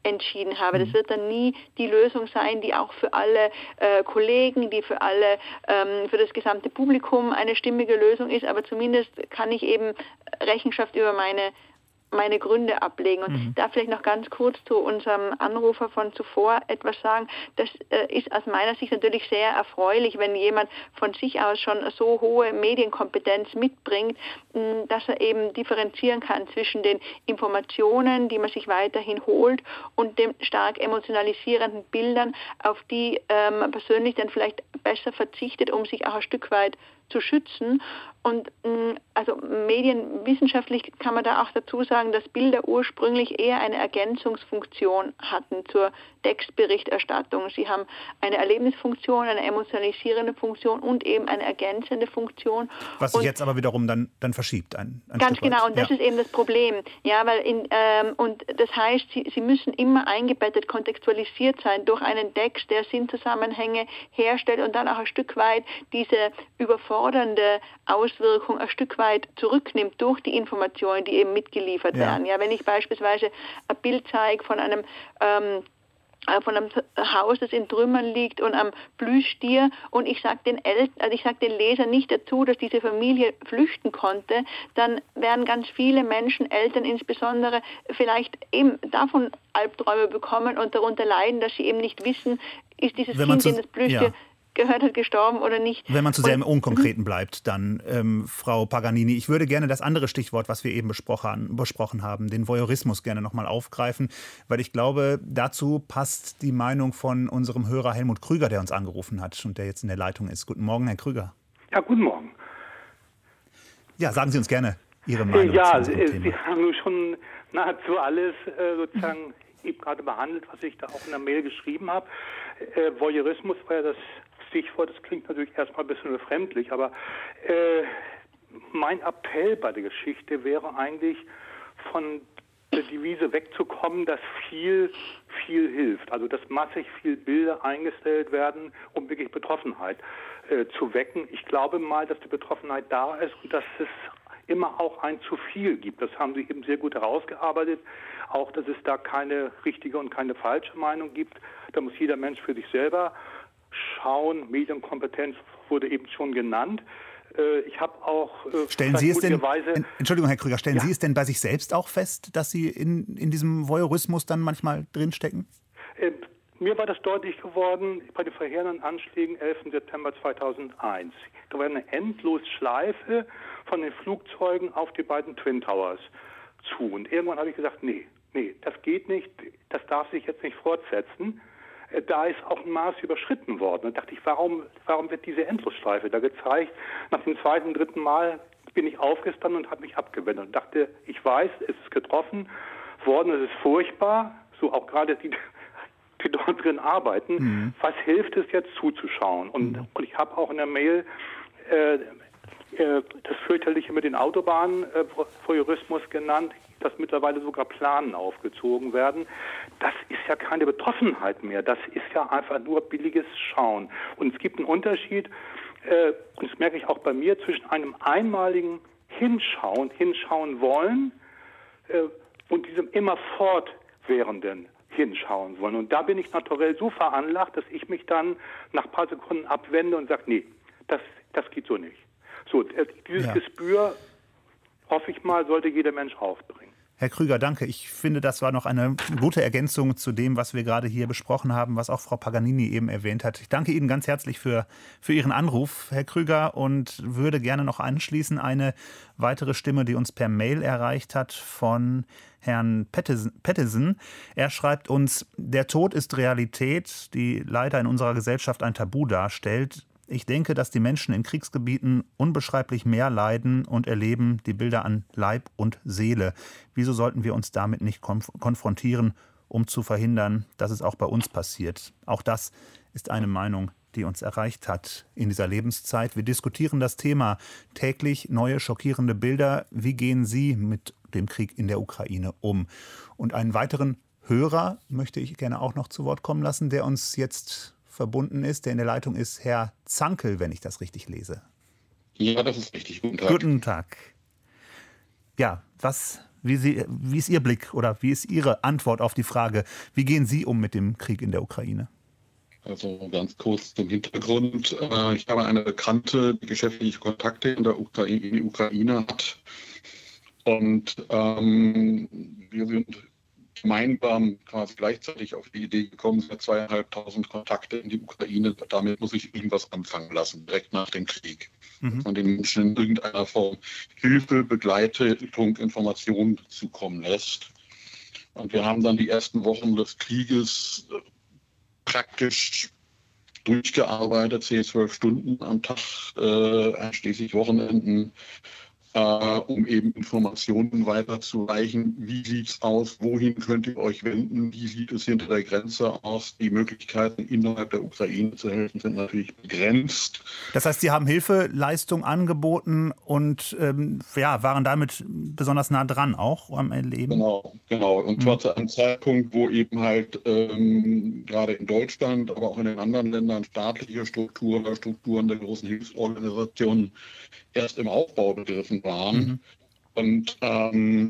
E: entschieden habe. Das wird dann nie die Lösung sein, die auch für alle äh, Kollegen, die für alle, ähm, für das gesamte Publikum eine stimmige Lösung ist, aber zumindest kann ich eben Rechenschaft über meine meine Gründe ablegen. Und
B: mhm.
E: da vielleicht noch ganz kurz zu unserem Anrufer von zuvor etwas sagen. Das äh, ist aus meiner Sicht natürlich sehr erfreulich, wenn jemand von sich aus schon so hohe Medienkompetenz mitbringt, mh, dass er eben differenzieren kann zwischen den Informationen, die man sich weiterhin holt, und den stark emotionalisierenden Bildern, auf die äh, man persönlich dann vielleicht besser verzichtet, um sich auch ein Stück weit zu schützen. Und also medienwissenschaftlich kann man da auch dazu sagen, dass Bilder ursprünglich eher eine Ergänzungsfunktion hatten zur Textberichterstattung. Sie haben eine Erlebnisfunktion, eine emotionalisierende Funktion und eben eine ergänzende Funktion.
B: Was sich
E: und
B: jetzt aber wiederum dann, dann verschiebt. Ein, ein
E: ganz
B: Stück
E: genau,
B: weit.
E: und das
B: ja.
E: ist eben das Problem. Ja, weil in, ähm, und das heißt, sie, sie müssen immer eingebettet, kontextualisiert sein durch einen Text, der Sinnzusammenhänge herstellt und dann auch ein Stück weit diese überfordernde Auswirkung ein Stück weit zurücknimmt durch die Informationen, die eben mitgeliefert
B: Ja.
E: werden. Ja, wenn ich beispielsweise ein Bild zeige von einem ähm, von einem Haus, das in Trümmern liegt und am Plüschtier, und ich sage den Eltern, also ich sage den Lesern nicht dazu, dass diese Familie flüchten konnte, dann werden ganz viele Menschen, Eltern insbesondere, vielleicht eben davon Albträume bekommen und darunter leiden, dass sie eben nicht wissen, ist dieses
B: Wenn man
E: Kind,
B: zu-
E: in das Plüschtier
B: ja.
E: gehört hat, gestorben oder nicht.
B: Wenn man zu sehr im
E: Und-
B: Unkonkreten bleibt, dann, ähm, Frau Paganini, ich würde gerne das andere Stichwort, was wir eben besprochen, besprochen haben, den Voyeurismus, gerne nochmal aufgreifen, weil ich glaube, dazu passt die Meinung von unserem Hörer Helmut Krüger, der uns angerufen hat und der jetzt in der Leitung ist. Guten Morgen, Herr Krüger.
G: Ja, guten Morgen.
B: Ja, sagen Sie uns gerne Ihre Meinung
G: Ja,
B: zu unserem
G: äh,
B: Thema.
G: Sie haben nun schon nahezu alles äh, sozusagen eben gerade behandelt, was ich da auch in der Mail geschrieben habe. Äh, Voyeurismus war ja das Stichwort, das klingt natürlich erstmal ein bisschen befremdlich, aber äh, mein Appell bei der Geschichte wäre eigentlich, von der Devise wegzukommen, dass viel, viel hilft. Also dass massig viel Bilder eingestellt werden, um wirklich Betroffenheit äh, zu wecken. Ich glaube mal, dass die Betroffenheit da ist und dass es immer auch ein zu viel gibt. Das haben Sie eben sehr gut herausgearbeitet. Auch, dass es da keine richtige und keine falsche Meinung gibt. Da muss jeder Mensch für sich selber schauen. Medienkompetenz wurde eben schon genannt. Äh, ich habe auch äh,
B: Stellen Sie es denn,
G: gutigerweise-
B: Entschuldigung, Herr Krüger, stellen
G: Ja.
B: Sie es denn bei sich selbst auch fest, dass Sie in, in diesem Voyeurismus dann manchmal drinstecken?
G: Äh, mir war das deutlich geworden bei den verheerenden Anschlägen elften September zweitausendeins. Da war eine Endlosschleife von den Flugzeugen auf die beiden Twin Towers zu. Und irgendwann habe ich gesagt, nee, nee, das geht nicht, das darf sich jetzt nicht fortsetzen. Äh, Da ist auch ein Maß überschritten worden. Und da dachte ich, warum, warum wird diese Endlosschleife da gezeigt? Nach dem zweiten, dritten Mal bin ich aufgestanden und habe mich abgewendet und dachte, ich weiß, es ist getroffen worden, es ist furchtbar, so auch gerade die, die dort drin arbeiten. Mhm. Was hilft es jetzt zuzuschauen? Und, mhm. und ich habe auch in der Mail äh, äh, das fürchterliche mit den Autobahnen, äh, Voyeurismus genannt, dass mittlerweile sogar Planen aufgezogen werden. Das ist ja keine Betroffenheit mehr. Das ist ja einfach nur billiges Schauen. Und es gibt einen Unterschied, äh, und das merke ich auch bei mir, zwischen einem einmaligen Hinschauen, hinschauen wollen äh, und diesem immer fortwährenden hinschauen wollen. Und da bin ich naturell so veranlagt, dass ich mich dann nach ein paar Sekunden abwende und sage, nee, das, das geht so nicht. So, äh, dieses
B: Ja.
G: Gespür, hoffe ich mal, sollte jeder Mensch aufbringen.
B: Herr Krüger, danke. Ich finde, das war noch eine gute Ergänzung zu dem, was wir gerade hier besprochen haben, was auch Frau Paganini eben erwähnt hat. Ich danke Ihnen ganz herzlich für, für Ihren Anruf, Herr Krüger, und würde gerne noch anschließen eine weitere Stimme, die uns per Mail erreicht hat, von Herrn Pettesen. Er schreibt uns, der Tod ist Realität, die leider in unserer Gesellschaft ein Tabu darstellt. Ich denke, dass die Menschen in Kriegsgebieten unbeschreiblich mehr leiden und erleben die Bilder an Leib und Seele. Wieso sollten wir uns damit nicht konf- konfrontieren, um zu verhindern, dass es auch bei uns passiert? Auch das ist eine Meinung, die uns erreicht hat in dieser Lebenszeit. Wir diskutieren das Thema täglich, neue schockierende Bilder. Wie gehen Sie mit dem Krieg in der Ukraine um? Und einen weiteren Hörer möchte ich gerne auch noch zu Wort kommen lassen, der uns jetzt verbunden ist, der in der Leitung ist, Herr Zankel, wenn ich das richtig lese.
H: Ja, das ist richtig. Guten Tag.
B: Guten Tag. Ja, Was, wie, Sie, wie ist Ihr Blick oder wie ist Ihre Antwort auf die Frage, wie gehen Sie um mit dem Krieg in der Ukraine?
H: Also ganz kurz zum Hintergrund. Ich habe eine Bekannte, die geschäftliche Kontakte in der Ukraine, in die Ukraine hat. Und ähm, wir sind gemeinsam quasi gleichzeitig auf die Idee gekommen, sind zweieinhalbtausend Kontakte in die Ukraine. Damit muss ich irgendwas anfangen lassen, direkt nach dem Krieg. Mhm. Dass man den Menschen in irgendeiner Form Hilfe, Begleitung, Informationen zukommen lässt. Und wir haben dann die ersten Wochen des Krieges praktisch durchgearbeitet, zehn, zwölf Stunden am Tag, äh, einschließlich Wochenenden, äh, um eben Informationen weiterzureichen. Wie sieht es aus? Wohin könnt ihr euch wenden? Wie sieht es hinter der Grenze aus? Die Möglichkeiten innerhalb der Ukraine zu helfen sind natürlich begrenzt.
B: Das heißt, Sie haben Hilfeleistung angeboten und ähm, ja, waren damit besonders nah dran auch am Erleben?
H: Genau, genau. Und zwar mhm. zu einem Zeitpunkt, wo eben halt ähm, gerade in Deutschland, aber auch in den anderen Ländern staatliche Strukturen oder Strukturen der großen Hilfsorganisationen erst im Aufbau begriffen waren. Mhm. Und ähm,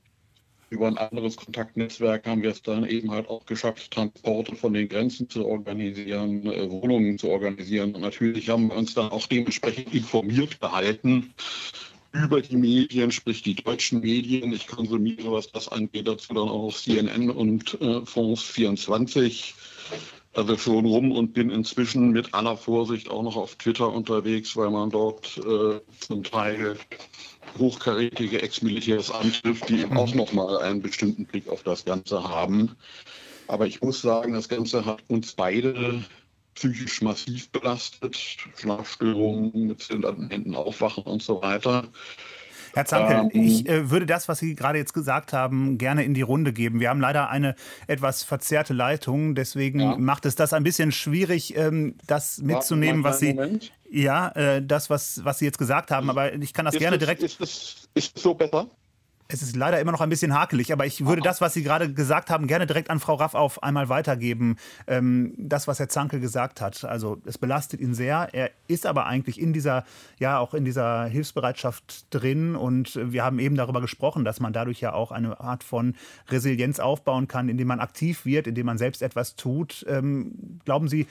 H: über ein anderes Kontaktnetzwerk haben wir es dann eben halt auch geschafft, Transporte von den Grenzen zu organisieren, äh, Wohnungen zu organisieren. Und natürlich haben wir uns dann auch dementsprechend informiert gehalten über die Medien, sprich die deutschen Medien. Ich konsumiere, was das angeht, dazu dann auch C N N und äh, France vierundzwanzig. Also schon rum und bin inzwischen mit aller Vorsicht auch noch auf Twitter unterwegs, weil man dort äh, zum Teil hochkarätige Ex-Militärs antrifft, die eben auch nochmal einen bestimmten Blick auf das Ganze haben. Aber ich muss sagen, das Ganze hat uns beide psychisch massiv belastet. Schlafstörungen, mit zitternden Händen aufwachen und so weiter.
B: Herr Zankel, ich äh, würde das, was Sie gerade jetzt gesagt haben, gerne in die Runde geben. Wir haben leider eine etwas verzerrte Leitung, deswegen ja. macht es das ein bisschen schwierig, ähm, das mitzunehmen, was Sie, Moment. ja, äh, das, was, was Sie jetzt gesagt haben. Aber ich kann das
H: ist
B: gerne
H: es,
B: direkt.
H: Ist es, ist es so besser?
B: Es ist leider immer noch ein bisschen hakelig, aber ich würde das, was Sie gerade gesagt haben, gerne direkt an Frau Raffauf einmal weitergeben. Ähm, das, was Herr Zankel gesagt hat. Also es belastet ihn sehr. Er ist aber eigentlich in dieser, ja, auch in dieser Hilfsbereitschaft drin. Und wir haben eben darüber gesprochen, dass man dadurch ja auch eine Art von Resilienz aufbauen kann, indem man aktiv wird, indem man selbst etwas tut. Ähm, glauben Sie,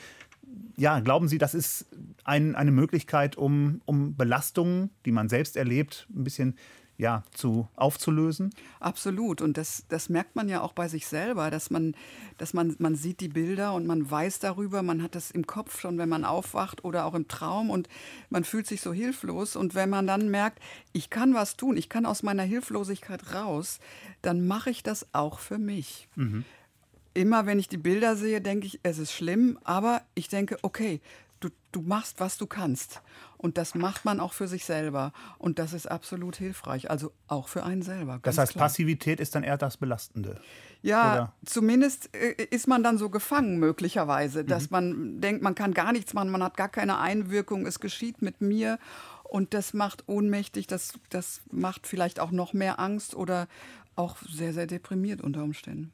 B: ja, glauben Sie, das ist ein, eine Möglichkeit, um, um Belastungen, die man selbst erlebt, ein bisschen ja, zu, aufzulösen?
C: Absolut. Und das, das merkt man ja auch bei sich selber, dass man, dass man, man sieht die Bilder und man weiß darüber, man hat das im Kopf schon, wenn man aufwacht oder auch im Traum und man fühlt sich so hilflos. Und wenn man dann merkt, ich kann was tun, ich kann aus meiner Hilflosigkeit raus, dann mache ich das auch für mich. Mhm. Immer wenn ich die Bilder sehe, denke ich, es ist schlimm, aber ich denke, okay, du, du machst, was du kannst. Und das macht man auch für sich selber. Und das ist absolut hilfreich, also auch für einen selber.
B: Das heißt, klar. Passivität ist dann eher das Belastende?
C: Ja,
B: oder?
C: Zumindest ist man dann so gefangen möglicherweise, dass mhm. man denkt, man kann gar nichts machen, man hat gar keine Einwirkung, es geschieht mit mir. Und das macht ohnmächtig, das, das macht vielleicht auch noch mehr Angst oder auch sehr, sehr deprimiert unter Umständen.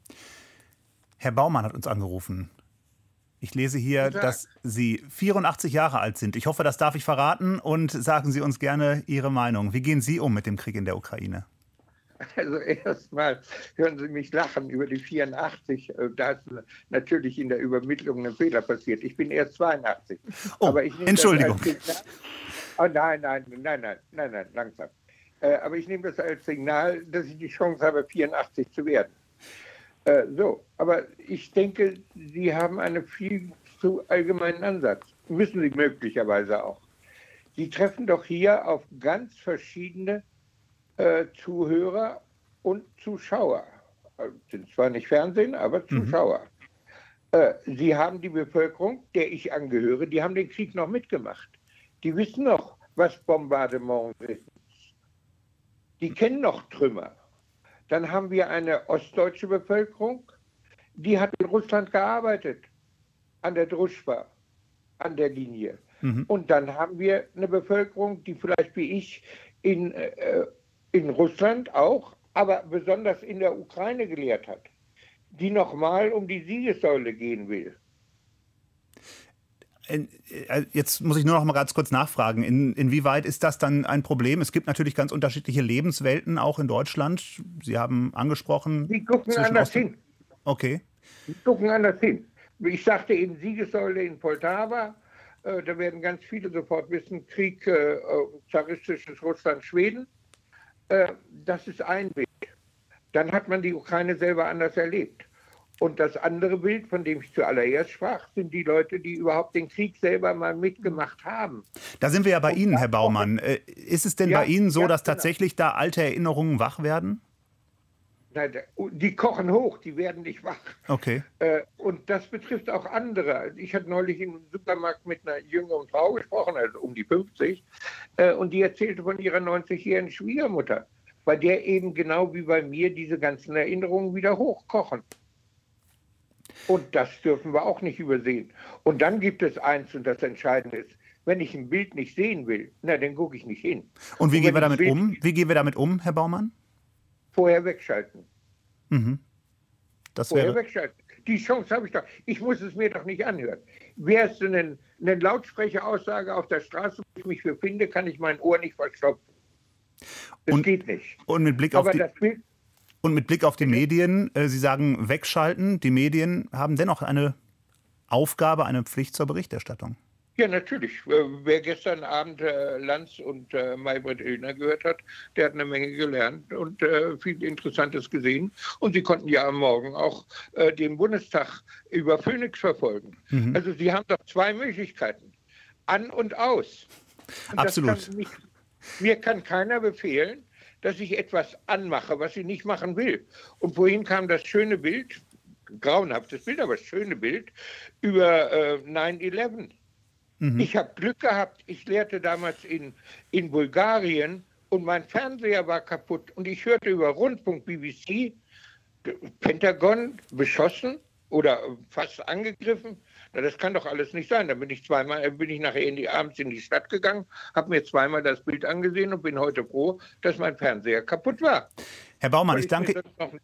B: Herr Baumann hat uns angerufen. Ich lese hier, dass Sie vierundachtzig Jahre alt sind. Ich hoffe, das darf ich verraten. Und sagen Sie uns gerne Ihre Meinung. Wie gehen Sie um mit dem Krieg in der Ukraine?
I: Also erstmal hören Sie mich lachen über die vierundachtzig. Da ist natürlich in der Übermittlung ein Fehler passiert. Ich bin erst zweiundachtzig.
B: Oh,
I: aber ich
B: Entschuldigung.
I: Oh, nein, nein, nein, nein, nein, nein, langsam. Aber ich nehme das als Signal, dass ich die Chance habe, vierundachtzig zu werden. Äh, so, aber ich denke, Sie haben einen viel zu allgemeinen Ansatz. Müssen Sie möglicherweise auch. Sie treffen doch hier auf ganz verschiedene äh, Zuhörer und Zuschauer. Also, sind zwar nicht Fernsehen, aber Zuschauer. Mhm. Äh, Sie haben die Bevölkerung, der ich angehöre, die haben den Krieg noch mitgemacht. Die wissen noch, was Bombardement ist. Die kennen noch Trümmer. Dann haben wir eine ostdeutsche Bevölkerung, die hat in Russland gearbeitet, an der Druschba, an der Linie. Mhm. Und dann haben wir eine Bevölkerung, die vielleicht wie ich in, äh, in Russland auch, aber besonders in der Ukraine gelehrt hat, die nochmal um die Siegessäule gehen will.
B: Jetzt muss ich nur noch mal ganz kurz nachfragen. In, inwieweit ist das dann ein Problem? Es gibt natürlich ganz unterschiedliche Lebenswelten auch in Deutschland. Sie haben angesprochen.
I: Die gucken anders hin.
B: Okay.
I: Die gucken anders hin. Ich sagte eben Siegessäule in Poltava. Äh, da werden ganz viele sofort wissen, Krieg, äh, zaristisches Russland, Schweden. Äh, das ist ein Weg. Dann hat man die Ukraine selber anders erlebt. Und das andere Bild, von dem ich zuallererst sprach, sind die Leute, die überhaupt den Krieg selber mal mitgemacht haben.
B: Da sind wir ja bei und Ihnen, Herr Baumann. Ist es denn ja, bei Ihnen so, ja, dass genau. tatsächlich da alte Erinnerungen wach werden?
I: Nein, die kochen hoch, die werden nicht wach.
B: Okay.
I: Und das betrifft auch andere. Ich hatte neulich im Supermarkt mit einer jüngeren Frau gesprochen, also um die fünfzig, und die erzählte von ihrer neunzigjährigen Schwiegermutter, bei der eben genau wie bei mir diese ganzen Erinnerungen wieder hochkochen. Und das dürfen wir auch nicht übersehen. Und dann gibt es eins, und das Entscheidende ist, wenn ich ein Bild nicht sehen will, na, dann gucke ich nicht hin.
B: Und wie und gehen wir damit um? Wie gehen wir damit um, Herr Baumann?
I: Vorher wegschalten.
B: Mhm. Das
I: Vorher
B: wäre...
I: wegschalten. Die Chance habe ich doch. Ich muss es mir doch nicht anhören. Wäre es eine, eine Lautsprecheraussage auf der Straße, wo ich mich für finde, kann ich mein Ohr nicht verstopfen. Das
B: und,
I: geht nicht.
B: Und mit Blick auf
I: Aber
B: die...
I: das Bild,
B: Und mit Blick auf die Medien, äh, Sie sagen wegschalten, die Medien haben dennoch eine Aufgabe, eine Pflicht zur Berichterstattung.
I: Ja, natürlich. Äh, wer gestern Abend äh, Lanz und äh, Maybrit Illner gehört hat, der hat eine Menge gelernt und äh, viel Interessantes gesehen. Und Sie konnten ja am Morgen auch äh, den Bundestag über Phoenix verfolgen. Mhm. Also Sie haben doch zwei Möglichkeiten. An und aus. Und
B: Absolut.
I: Kann mich, mir kann keiner befehlen, dass ich etwas anmache, was ich nicht machen will. Und vorhin kam das schöne Bild, grauenhaftes Bild, aber das schöne Bild, über äh, neun elf. Mhm. Ich habe Glück gehabt, ich lehrte damals in, in Bulgarien und mein Fernseher war kaputt und ich hörte über Rundfunk B B C, Pentagon beschossen oder fast angegriffen. Na, das kann doch alles nicht sein. Dann bin ich zweimal, bin ich nachher in die, abends in die Stadt gegangen, habe mir zweimal das Bild angesehen und bin heute froh, dass mein Fernseher kaputt war.
B: Herr Baumann, ich danke,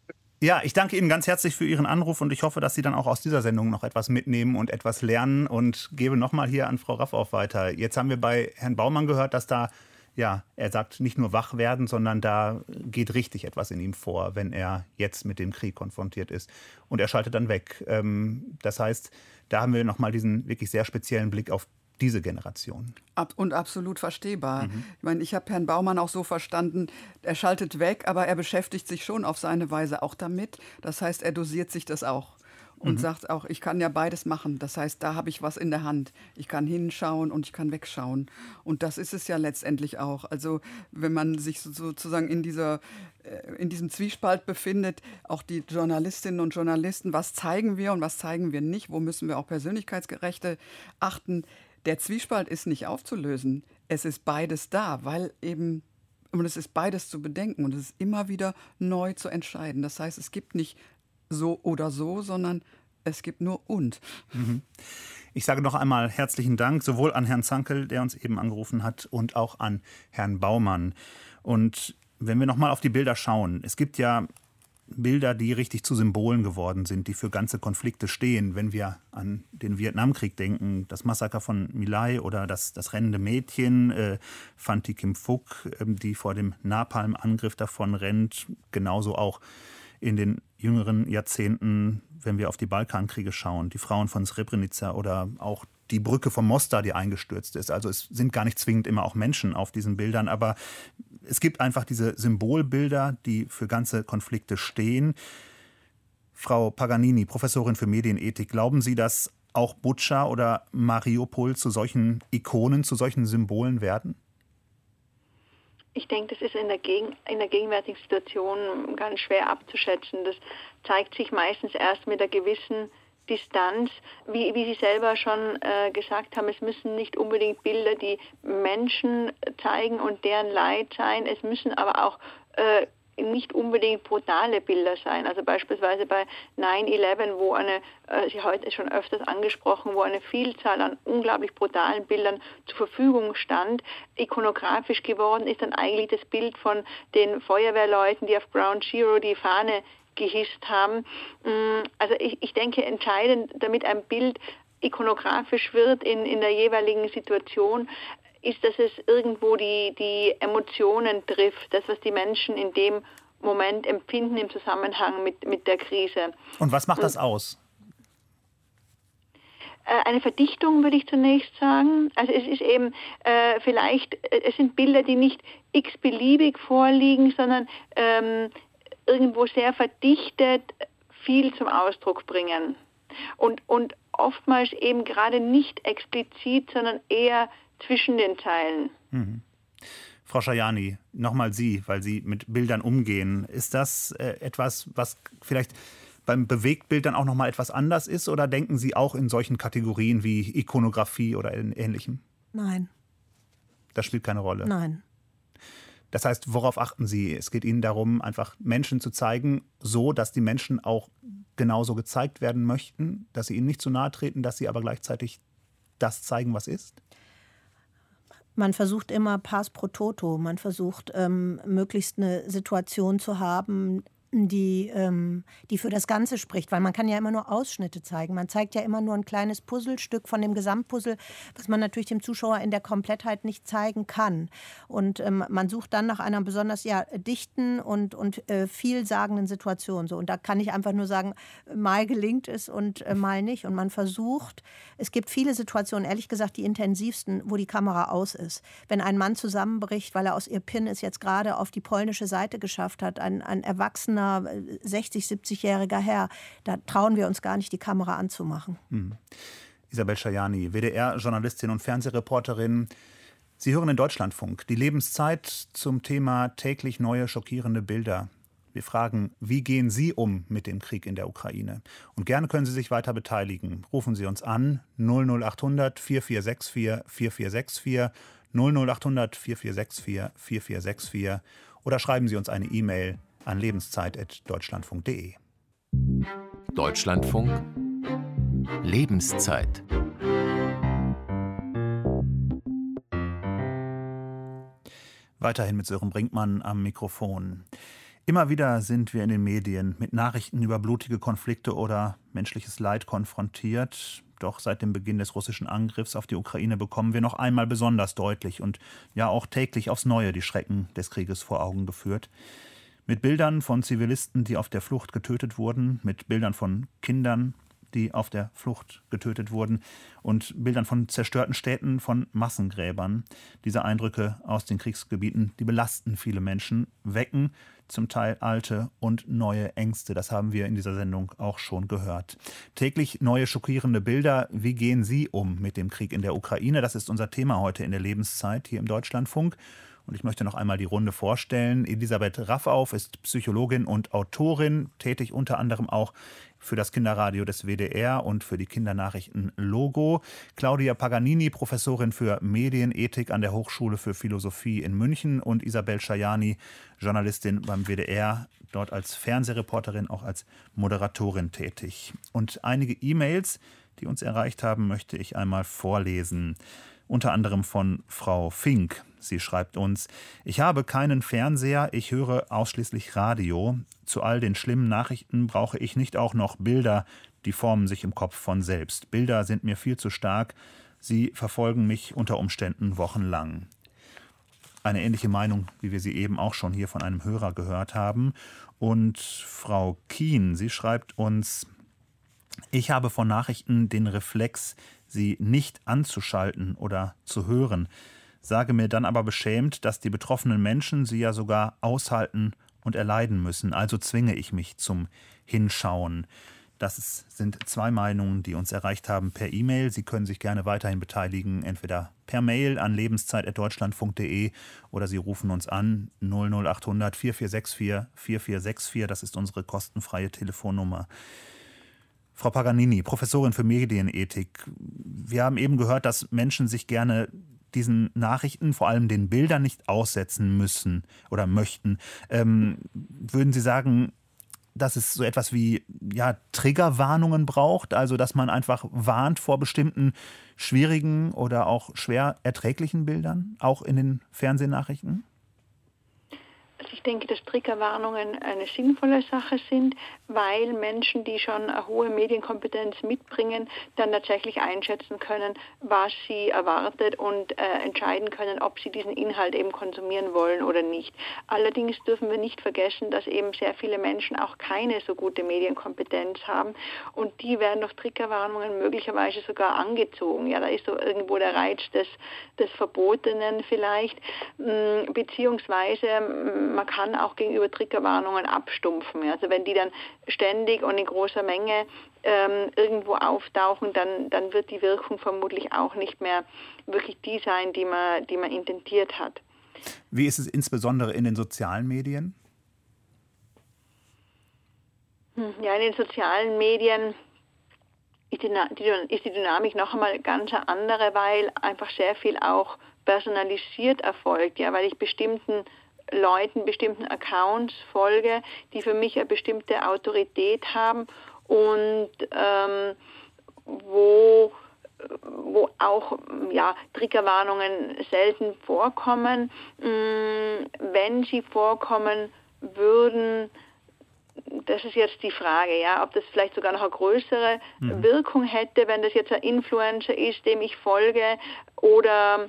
B: ja, ich danke Ihnen ganz herzlich für Ihren Anruf und ich hoffe, dass Sie dann auch aus dieser Sendung noch etwas mitnehmen und etwas lernen und gebe nochmal hier an Frau Raffauf weiter. Jetzt haben wir bei Herrn Baumann gehört, dass da, ja, er sagt, nicht nur wach werden, sondern da geht richtig etwas in ihm vor, wenn er jetzt mit dem Krieg konfrontiert ist. Und er schaltet dann weg. Das heißt, da haben wir nochmal diesen wirklich sehr speziellen Blick auf diese Generation.
C: Und absolut verstehbar. Mhm. Ich meine, ich habe Herrn Baumann auch so verstanden, er schaltet weg, aber er beschäftigt sich schon auf seine Weise auch damit. Das heißt, er dosiert sich das auch. Und mhm. sagt auch, ich kann ja beides machen. Das heißt, da habe ich was in der Hand. Ich kann hinschauen und ich kann wegschauen. Und das ist es ja letztendlich auch. Also wenn man sich sozusagen in, dieser, in diesem Zwiespalt befindet, auch die Journalistinnen und Journalisten, was zeigen wir und was zeigen wir nicht, wo müssen wir auch Persönlichkeitsgerechte achten. Der Zwiespalt ist nicht aufzulösen. Es ist beides da, weil eben, und es ist beides zu bedenken und es ist immer wieder neu zu entscheiden. Das heißt, es gibt nicht so oder so, sondern es gibt nur und.
B: Mhm. Ich sage noch einmal herzlichen Dank, sowohl an Herrn Zankel, der uns eben angerufen hat, und auch an Herrn Baumann. Und wenn wir noch mal auf die Bilder schauen, es gibt ja Bilder, die richtig zu Symbolen geworden sind, die für ganze Konflikte stehen. Wenn wir an den Vietnamkrieg denken, das Massaker von My Lai oder das, das rennende Mädchen, äh, Phan Thi Kim Phuc, äh, die vor dem Napalm-Angriff davon rennt, genauso auch in den jüngeren Jahrzehnten, wenn wir auf die Balkankriege schauen, die Frauen von Srebrenica oder auch die Brücke von Mostar, die eingestürzt ist. Also es sind gar nicht zwingend immer auch Menschen auf diesen Bildern, aber es gibt einfach diese Symbolbilder, die für ganze Konflikte stehen. Frau Paganini, Professorin für Medienethik, glauben Sie, dass auch Butscha oder Mariupol zu solchen Ikonen, zu solchen Symbolen werden?
E: Ich denke, das ist in der, Gegen- in der gegenwärtigen Situation ganz schwer abzuschätzen. Das zeigt sich meistens erst mit einer gewissen Distanz. Wie, wie Sie selber schon äh, gesagt haben, es müssen nicht unbedingt Bilder, die Menschen zeigen und deren Leid sein. Es müssen aber auch äh, nicht unbedingt brutale Bilder sein. Also beispielsweise bei neun elf, wo eine, äh, Sie heute schon öfters angesprochen, wo eine Vielzahl an unglaublich brutalen Bildern zur Verfügung stand. Ikonografisch geworden ist dann eigentlich das Bild von den Feuerwehrleuten, die auf Ground Zero die Fahne gehisst haben. Also ich, ich denke, entscheidend, damit ein Bild ikonografisch wird in, in der jeweiligen Situation, ist, dass es irgendwo die, die Emotionen trifft, das, was die Menschen in dem Moment empfinden im Zusammenhang mit, mit der Krise.
B: Und was macht das aus?
E: Eine Verdichtung, würde ich zunächst sagen. Also es ist eben äh, vielleicht, es sind Bilder, die nicht x-beliebig vorliegen, sondern ähm, irgendwo sehr verdichtet viel zum Ausdruck bringen. Und, und oftmals eben gerade nicht explizit, sondern eher zwischen den Zeilen.
B: Mhm. Frau Schajani, nochmal Sie, weil Sie mit Bildern umgehen. Ist das äh, etwas, was vielleicht beim Bewegtbild dann auch nochmal etwas anders ist? Oder denken Sie auch in solchen Kategorien wie Ikonografie oder in Ähnlichem?
D: Nein.
B: Das spielt keine Rolle?
D: Nein.
B: Das heißt, worauf achten Sie? Es geht Ihnen darum, einfach Menschen zu zeigen, so, dass die Menschen auch genauso gezeigt werden möchten, dass sie ihnen nicht zu nahe treten, dass sie aber gleichzeitig das zeigen, was ist?
D: Man versucht immer pars pro toto. Man versucht, ähm, möglichst eine Situation zu haben, die, ähm, die für das Ganze spricht. Weil man kann ja immer nur Ausschnitte zeigen. Man zeigt ja immer nur ein kleines Puzzlestück von dem Gesamtpuzzle, was man natürlich dem Zuschauer in der Komplettheit nicht zeigen kann. Und ähm, man sucht dann nach einer besonders ja, dichten und, und äh, vielsagenden Situation. So. Und da kann ich einfach nur sagen, mal gelingt es und äh, mal nicht. Und man versucht, es gibt viele Situationen, ehrlich gesagt die intensivsten, wo die Kamera aus ist. Wenn ein Mann zusammenbricht, weil er aus Irpin es jetzt gerade auf die polnische Seite geschafft hat, ein, ein erwachsener sechzig-, siebzigjähriger Herr, da trauen wir uns gar nicht, die Kamera anzumachen.
B: Hm. Isabel Schajani, W D R-Journalistin und Fernsehreporterin. Sie hören den Deutschlandfunk, die Lebenszeit zum Thema täglich neue schockierende Bilder. Wir fragen, wie gehen Sie um mit dem Krieg in der Ukraine? Und gerne können Sie sich weiter beteiligen. Rufen Sie uns an null null achthundert vier vier sechs vier vier vier sechs vier, null null achthundert vier vier sechs vier vier vier sechs vier oder schreiben Sie uns eine E-Mail an lebenszeit at deutschlandfunk punkt de.
J: Deutschlandfunk Lebenszeit.
B: Weiterhin mit Sören Brinkmann am Mikrofon. Immer wieder sind wir in den Medien mit Nachrichten über blutige Konflikte oder menschliches Leid konfrontiert. Doch seit dem Beginn des russischen Angriffs auf die Ukraine bekommen wir noch einmal besonders deutlich und ja auch täglich aufs Neue die Schrecken des Krieges vor Augen geführt. Mit Bildern von Zivilisten, die auf der Flucht getötet wurden, mit Bildern von Kindern, die auf der Flucht getötet wurden und Bildern von zerstörten Städten, von Massengräbern. Diese Eindrücke aus den Kriegsgebieten, die belasten viele Menschen, wecken zum Teil alte und neue Ängste. Das haben wir in dieser Sendung auch schon gehört. Täglich neue schockierende Bilder. Wie gehen Sie um mit dem Krieg in der Ukraine? Das ist unser Thema heute in der Lebenszeit hier im Deutschlandfunk. Und ich möchte noch einmal die Runde vorstellen. Elisabeth Raffauf ist Psychologin und Autorin, tätig unter anderem auch für das Kinderradio des W D R und für die Kindernachrichten Logo. Claudia Paganini, Professorin für Medienethik an der Hochschule für Philosophie in München und Isabel Schajani, Journalistin beim W D R, dort als Fernsehreporterin, auch als Moderatorin tätig. Und einige E-Mails, die uns erreicht haben, möchte ich einmal vorlesen. Unter anderem von Frau Fink. Sie schreibt uns: Ich habe keinen Fernseher, ich höre ausschließlich Radio. Zu all den schlimmen Nachrichten brauche ich nicht auch noch Bilder, die formen sich im Kopf von selbst. Bilder sind mir viel zu stark, sie verfolgen mich unter Umständen wochenlang. Eine ähnliche Meinung, wie wir sie eben auch schon hier von einem Hörer gehört haben. Und Frau Kien, sie schreibt uns: Ich habe von Nachrichten den Reflex, sie nicht anzuschalten oder zu hören, sage mir dann aber beschämt, dass die betroffenen Menschen sie ja sogar aushalten und erleiden müssen. Also zwinge ich mich zum Hinschauen. Das ist, sind zwei Meinungen, die uns erreicht haben per E-Mail. Sie können sich gerne weiterhin beteiligen, entweder per Mail an lebenszeit at deutschlandfunk punkt de oder Sie rufen uns an null null achthundert vier vier sechs vier vier vier sechs vier. Das ist unsere kostenfreie Telefonnummer. Frau Paganini, Professorin für Medienethik. Wir haben eben gehört, dass Menschen sich gerne diesen Nachrichten, vor allem den Bildern, nicht aussetzen müssen oder möchten. Ähm, würden Sie sagen, dass es so etwas wie ja, Triggerwarnungen braucht, also dass man einfach warnt vor bestimmten schwierigen oder auch schwer erträglichen Bildern, auch in den Fernsehnachrichten?
E: Also Ich denke, dass Triggerwarnungen eine sinnvolle Sache sind, weil Menschen, die schon eine hohe Medienkompetenz mitbringen, dann tatsächlich einschätzen können, was sie erwartet und äh, entscheiden können, ob sie diesen Inhalt eben konsumieren wollen oder nicht. Allerdings dürfen wir nicht vergessen, dass eben sehr viele Menschen auch keine so gute Medienkompetenz haben und die werden durch Triggerwarnungen möglicherweise sogar angezogen. Ja, da ist so irgendwo der Reiz des, des Verbotenen vielleicht, beziehungsweise man kann auch gegenüber Triggerwarnungen abstumpfen. Also wenn die dann ständig und in großer Menge ähm, irgendwo auftauchen, dann, dann wird die Wirkung vermutlich auch nicht mehr wirklich die sein, die man, die man intentiert hat.
B: Wie ist es insbesondere in den sozialen Medien?
E: Ja, in den sozialen Medien ist die, ist die Dynamik noch einmal ganz eine andere, weil einfach sehr viel auch personalisiert erfolgt, ja, weil ich bestimmten Leuten, bestimmten Accounts folge, die für mich eine bestimmte Autorität haben und ähm, wo, wo auch ja, Triggerwarnungen selten vorkommen. Wenn sie vorkommen würden, das ist jetzt die Frage, ja, ob das vielleicht sogar noch eine größere mhm. Wirkung hätte, wenn das jetzt ein Influencer ist, dem ich folge, oder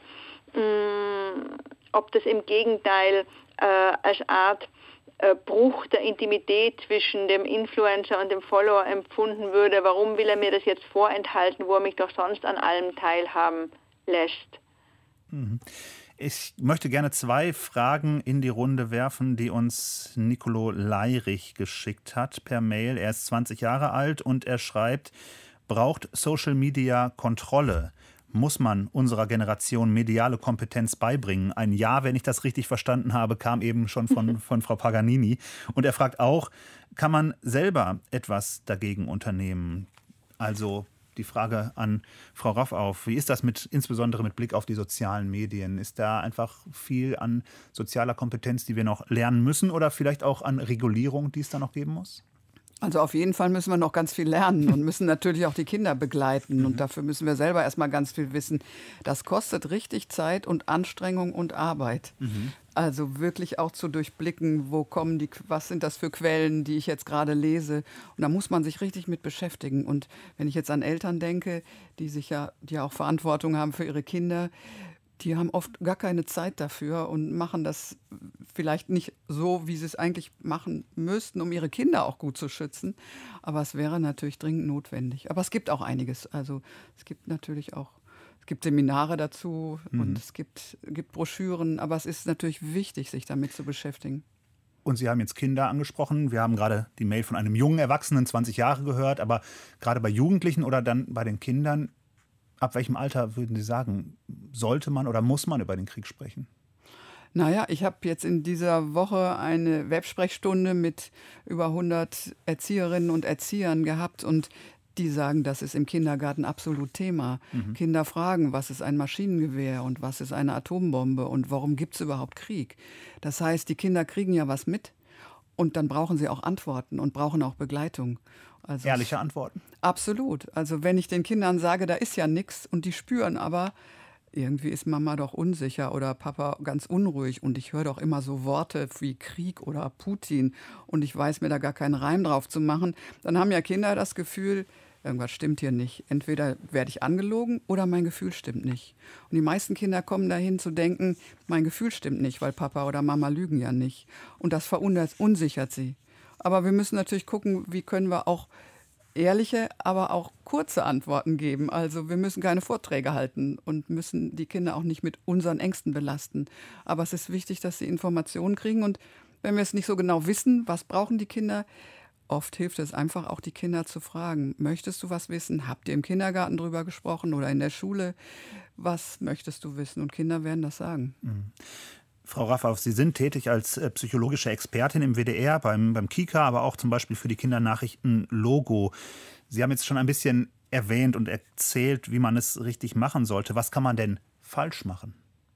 E: mh, ob das im Gegenteil äh, als Art äh, Bruch der Intimität zwischen dem Influencer und dem Follower empfunden würde. Warum will er mir das jetzt vorenthalten, wo er mich doch sonst an allem teilhaben lässt?
B: Mhm. Ich möchte gerne zwei Fragen in die Runde werfen, die uns Nicolo Leirich geschickt hat per Mail. Er ist zwanzig Jahre alt und er schreibt: Braucht Social Media Kontrolle? Muss man unserer Generation mediale Kompetenz beibringen? Ein Ja, wenn ich das richtig verstanden habe, kam eben schon von, von Frau Paganini. Und er fragt auch, kann man selber etwas dagegen unternehmen? Also die Frage an Frau Raffauf, wie ist das mit, insbesondere mit Blick auf die sozialen Medien? Ist da einfach viel an sozialer Kompetenz, die wir noch lernen müssen, oder vielleicht auch an Regulierung, die es da noch geben muss?
C: Also auf jeden Fall müssen wir noch ganz viel lernen und müssen natürlich auch die Kinder begleiten. Und dafür müssen wir selber erstmal ganz viel wissen. Das kostet richtig Zeit und Anstrengung und Arbeit. Mhm. Also wirklich auch zu durchblicken, wo kommen die, was sind das für Quellen, die ich jetzt gerade lese. Und da muss man sich richtig mit beschäftigen. Und wenn ich jetzt an Eltern denke, die sich ja, die auch Verantwortung haben für ihre Kinder, die haben oft gar keine Zeit dafür und machen das vielleicht nicht so, wie sie es eigentlich machen müssten, um ihre Kinder auch gut zu schützen. Aber es wäre natürlich dringend notwendig. Aber es gibt auch einiges. Also es gibt natürlich auch, es gibt Seminare dazu mhm. und es gibt, gibt Broschüren. Aber es ist natürlich wichtig, sich damit zu beschäftigen.
B: Und Sie haben jetzt Kinder angesprochen. Wir haben gerade die Mail von einem jungen Erwachsenen, zwanzig Jahre, gehört. Aber gerade bei Jugendlichen oder dann bei den Kindern, ab welchem Alter würden Sie sagen, sollte man oder muss man über den Krieg sprechen?
C: Naja, ich habe jetzt in dieser Woche eine Websprechstunde mit über hundert Erzieherinnen und Erziehern gehabt und die sagen, das ist im Kindergarten absolut Thema. Mhm. Kinder fragen, was ist ein Maschinengewehr und was ist eine Atombombe und warum gibt es überhaupt Krieg? Das heißt, die Kinder kriegen ja was mit und dann brauchen sie auch Antworten und brauchen auch Begleitung. Also
B: ehrliche Antworten?
C: Absolut. Also wenn ich den Kindern sage, da ist ja nichts und die spüren aber, irgendwie ist Mama doch unsicher oder Papa ganz unruhig und ich höre doch immer so Worte wie Krieg oder Putin und ich weiß mir da gar keinen Reim drauf zu machen, dann haben ja Kinder das Gefühl, irgendwas stimmt hier nicht. Entweder werde ich angelogen oder mein Gefühl stimmt nicht. Und die meisten Kinder kommen dahin zu denken, mein Gefühl stimmt nicht, weil Papa oder Mama lügen ja nicht. Und das verunsichert sie. Aber wir müssen natürlich gucken, wie können wir auch ehrliche, aber auch kurze Antworten geben. Also wir müssen keine Vorträge halten und müssen die Kinder auch nicht mit unseren Ängsten belasten. Aber es ist wichtig, dass sie Informationen kriegen. Und wenn wir es nicht so genau wissen, was brauchen die Kinder, oft hilft es einfach auch, die Kinder zu fragen. Möchtest du was wissen? Habt ihr im Kindergarten drüber gesprochen oder in der Schule? Was möchtest du wissen? Und Kinder werden das sagen.
B: Mhm. Frau Raffauf, Sie sind tätig als äh, psychologische Expertin im W D R, beim, beim Kika, aber auch zum Beispiel für die Kindernachrichten Logo. Sie haben jetzt schon ein bisschen erwähnt und erzählt, wie man es richtig machen sollte. Was kann man denn falsch machen?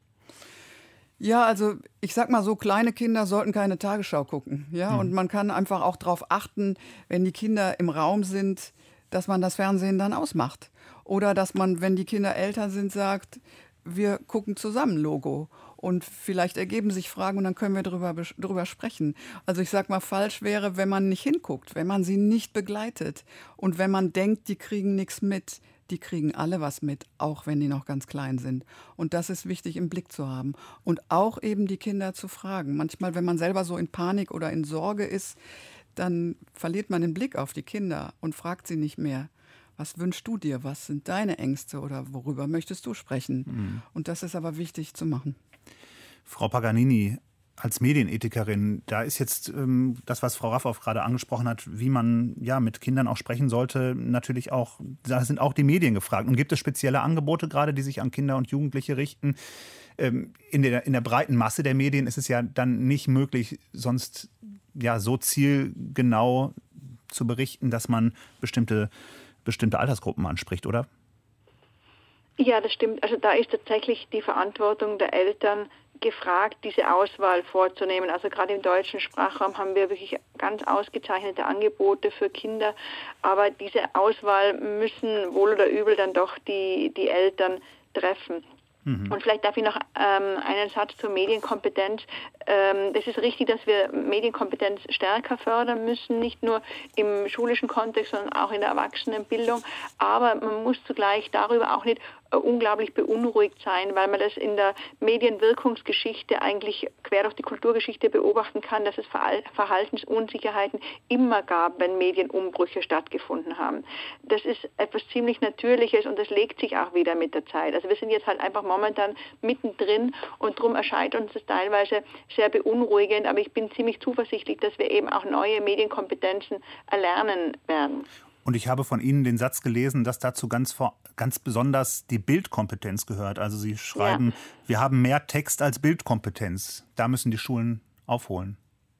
C: Ja, also ich sag mal so, kleine Kinder sollten keine Tagesschau gucken. Ja? Mhm. Und man kann einfach auch darauf achten, wenn die Kinder im Raum sind, dass man das Fernsehen dann ausmacht. Oder dass man, wenn die Kinder älter sind, sagt, wir gucken zusammen Logo. und vielleicht ergeben sich Fragen und dann können wir darüber, darüber sprechen. Also ich sag mal, falsch wäre, wenn man nicht hinguckt, wenn man sie nicht begleitet und wenn man denkt, die kriegen nichts mit. Die kriegen alle was mit, auch wenn die noch ganz klein sind. Und das ist wichtig im Blick zu haben. Und auch eben die Kinder zu fragen. Manchmal, wenn man selber so in Panik oder in Sorge ist, dann verliert man den Blick auf die Kinder und fragt sie nicht mehr. Was wünschst du dir? Was sind deine Ängste oder worüber möchtest du sprechen? Mhm. Und das ist aber wichtig zu machen.
B: Frau Paganini, als Medienethikerin, da ist jetzt ähm, das, was Frau Raffow gerade angesprochen hat, wie man ja mit Kindern auch sprechen sollte, natürlich auch, da sind auch die Medien gefragt. Und gibt es spezielle Angebote gerade, die sich an Kinder und Jugendliche richten? Ähm, in der, in der breiten Masse der Medien ist es ja dann nicht möglich, sonst ja so zielgenau zu berichten, dass man bestimmte, bestimmte Altersgruppen anspricht, oder?
E: Ja, das stimmt. Also da ist tatsächlich die Verantwortung der Eltern gefragt, diese Auswahl vorzunehmen. Also gerade im deutschen Sprachraum haben wir wirklich ganz ausgezeichnete Angebote für Kinder, aber diese Auswahl müssen wohl oder übel dann doch die, die Eltern treffen. Mhm. Und vielleicht darf ich noch ähm, einen Satz zur Medienkompetenz. Ähm, das ist richtig, dass wir Medienkompetenz stärker fördern müssen, nicht nur im schulischen Kontext, sondern auch in der Erwachsenenbildung. Aber man muss zugleich darüber auch nicht äh, unglaublich beunruhigt sein, weil man das in der Medienwirkungsgeschichte eigentlich quer durch die Kulturgeschichte beobachten kann, dass es Verhal- Verhaltensunsicherheiten immer gab, wenn Medienumbrüche stattgefunden haben. Das ist etwas ziemlich Natürliches und das legt sich auch wieder mit der Zeit. Also wir sind jetzt halt einfach momentan mittendrin und darum erscheint uns das teilweise sehr beunruhigend, aber ich bin ziemlich zuversichtlich, dass wir eben auch neue Medienkompetenzen erlernen werden.
B: Und ich habe von Ihnen den Satz gelesen, dass dazu ganz, vor, ganz besonders die Bildkompetenz gehört. Also Sie schreiben, ja. Wir haben mehr Text als Bildkompetenz. Da müssen die Schulen aufholen.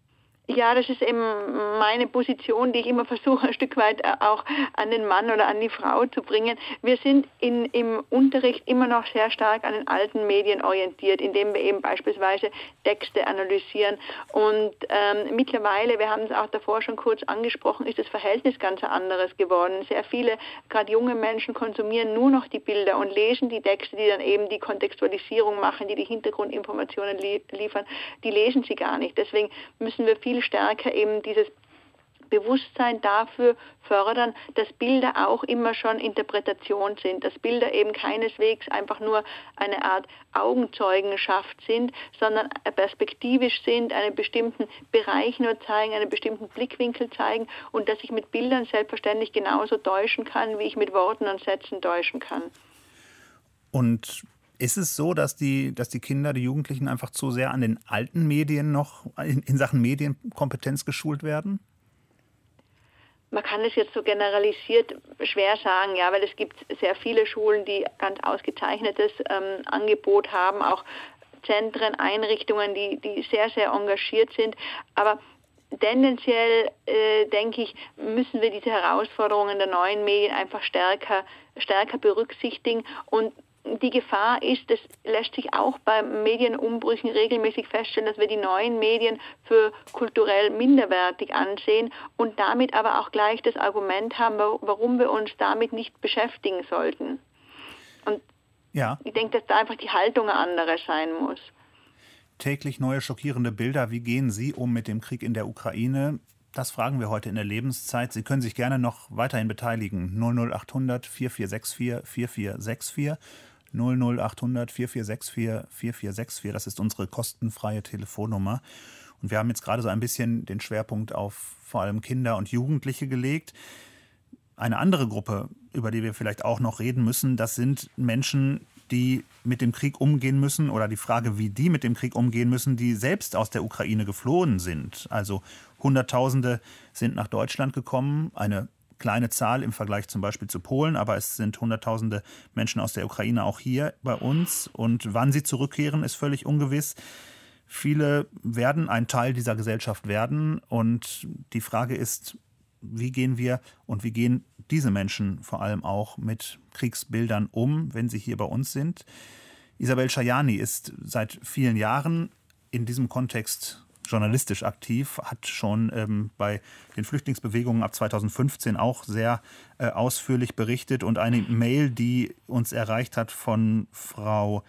E: Ja, das ist eben meine Position, die ich immer versuche, ein Stück weit auch an den Mann oder an die Frau zu bringen. Wir sind in, im Unterricht immer noch sehr stark an den alten Medien orientiert, indem wir eben beispielsweise Texte analysieren. Und ähm, mittlerweile, wir haben es auch davor schon kurz angesprochen, ist das Verhältnis ganz anderes geworden. Sehr viele, gerade junge Menschen, konsumieren nur noch die Bilder und lesen die Texte, die dann eben die Kontextualisierung machen, die die Hintergrundinformationen lie- liefern, die lesen sie gar nicht. Deswegen müssen wir viel stärker eben dieses Bewusstsein dafür fördern, dass Bilder auch immer schon Interpretation sind, dass Bilder eben keineswegs einfach nur eine Art Augenzeugenschaft sind, sondern perspektivisch sind, einen bestimmten Bereich nur zeigen, einen bestimmten Blickwinkel zeigen und dass ich mit Bildern selbstverständlich genauso täuschen kann, wie ich mit Worten und Sätzen täuschen kann.
B: Und ist es so, dass die, dass die Kinder, die Jugendlichen einfach zu sehr an den alten Medien noch in, in Sachen Medienkompetenz geschult werden?
E: Man kann es jetzt so generalisiert schwer sagen, ja, weil es gibt sehr viele Schulen, die ganz ausgezeichnetes ähm, Angebot haben, auch Zentren, Einrichtungen, die, die sehr, sehr engagiert sind. Aber tendenziell, äh, denke ich, müssen wir diese Herausforderungen der neuen Medien einfach stärker, stärker berücksichtigen. Und die Gefahr ist, das lässt sich auch bei Medienumbrüchen regelmäßig feststellen, dass wir die neuen Medien für kulturell minderwertig ansehen und damit aber auch gleich das Argument haben, warum wir uns damit nicht beschäftigen sollten. Und ja. Ich denke, dass da einfach die Haltung eine andere sein muss.
B: Täglich neue schockierende Bilder. Wie gehen Sie um mit dem Krieg in der Ukraine? Das fragen wir heute in der Lebenszeit. Sie können sich gerne noch weiterhin beteiligen. null null acht hundert vier vier sechs vier vier vier sechs vier. null null acht hundert vier vier sechs vier vier vier sechs vier. Das ist unsere kostenfreie Telefonnummer. Und wir haben jetzt gerade so ein bisschen den Schwerpunkt auf vor allem Kinder und Jugendliche gelegt. Eine andere Gruppe, über die wir vielleicht auch noch reden müssen, das sind Menschen, die mit dem Krieg umgehen müssen oder die Frage, wie die mit dem Krieg umgehen müssen, die selbst aus der Ukraine geflohen sind. Also Hunderttausende sind nach Deutschland gekommen, eine kleine Zahl im Vergleich zum Beispiel zu Polen, aber es sind Hunderttausende Menschen aus der Ukraine auch hier bei uns. Und wann sie zurückkehren, ist völlig ungewiss. Viele werden ein Teil dieser Gesellschaft werden. Und die Frage ist, wie gehen wir und wie gehen diese Menschen vor allem auch mit Kriegsbildern um, wenn sie hier bei uns sind? Isabel Schajani ist seit vielen Jahren in diesem Kontext journalistisch aktiv, hat schon ähm, bei den Flüchtlingsbewegungen ab zweitausendfünfzehn auch sehr äh, ausführlich berichtet und eine Mail, die uns erreicht hat von Frau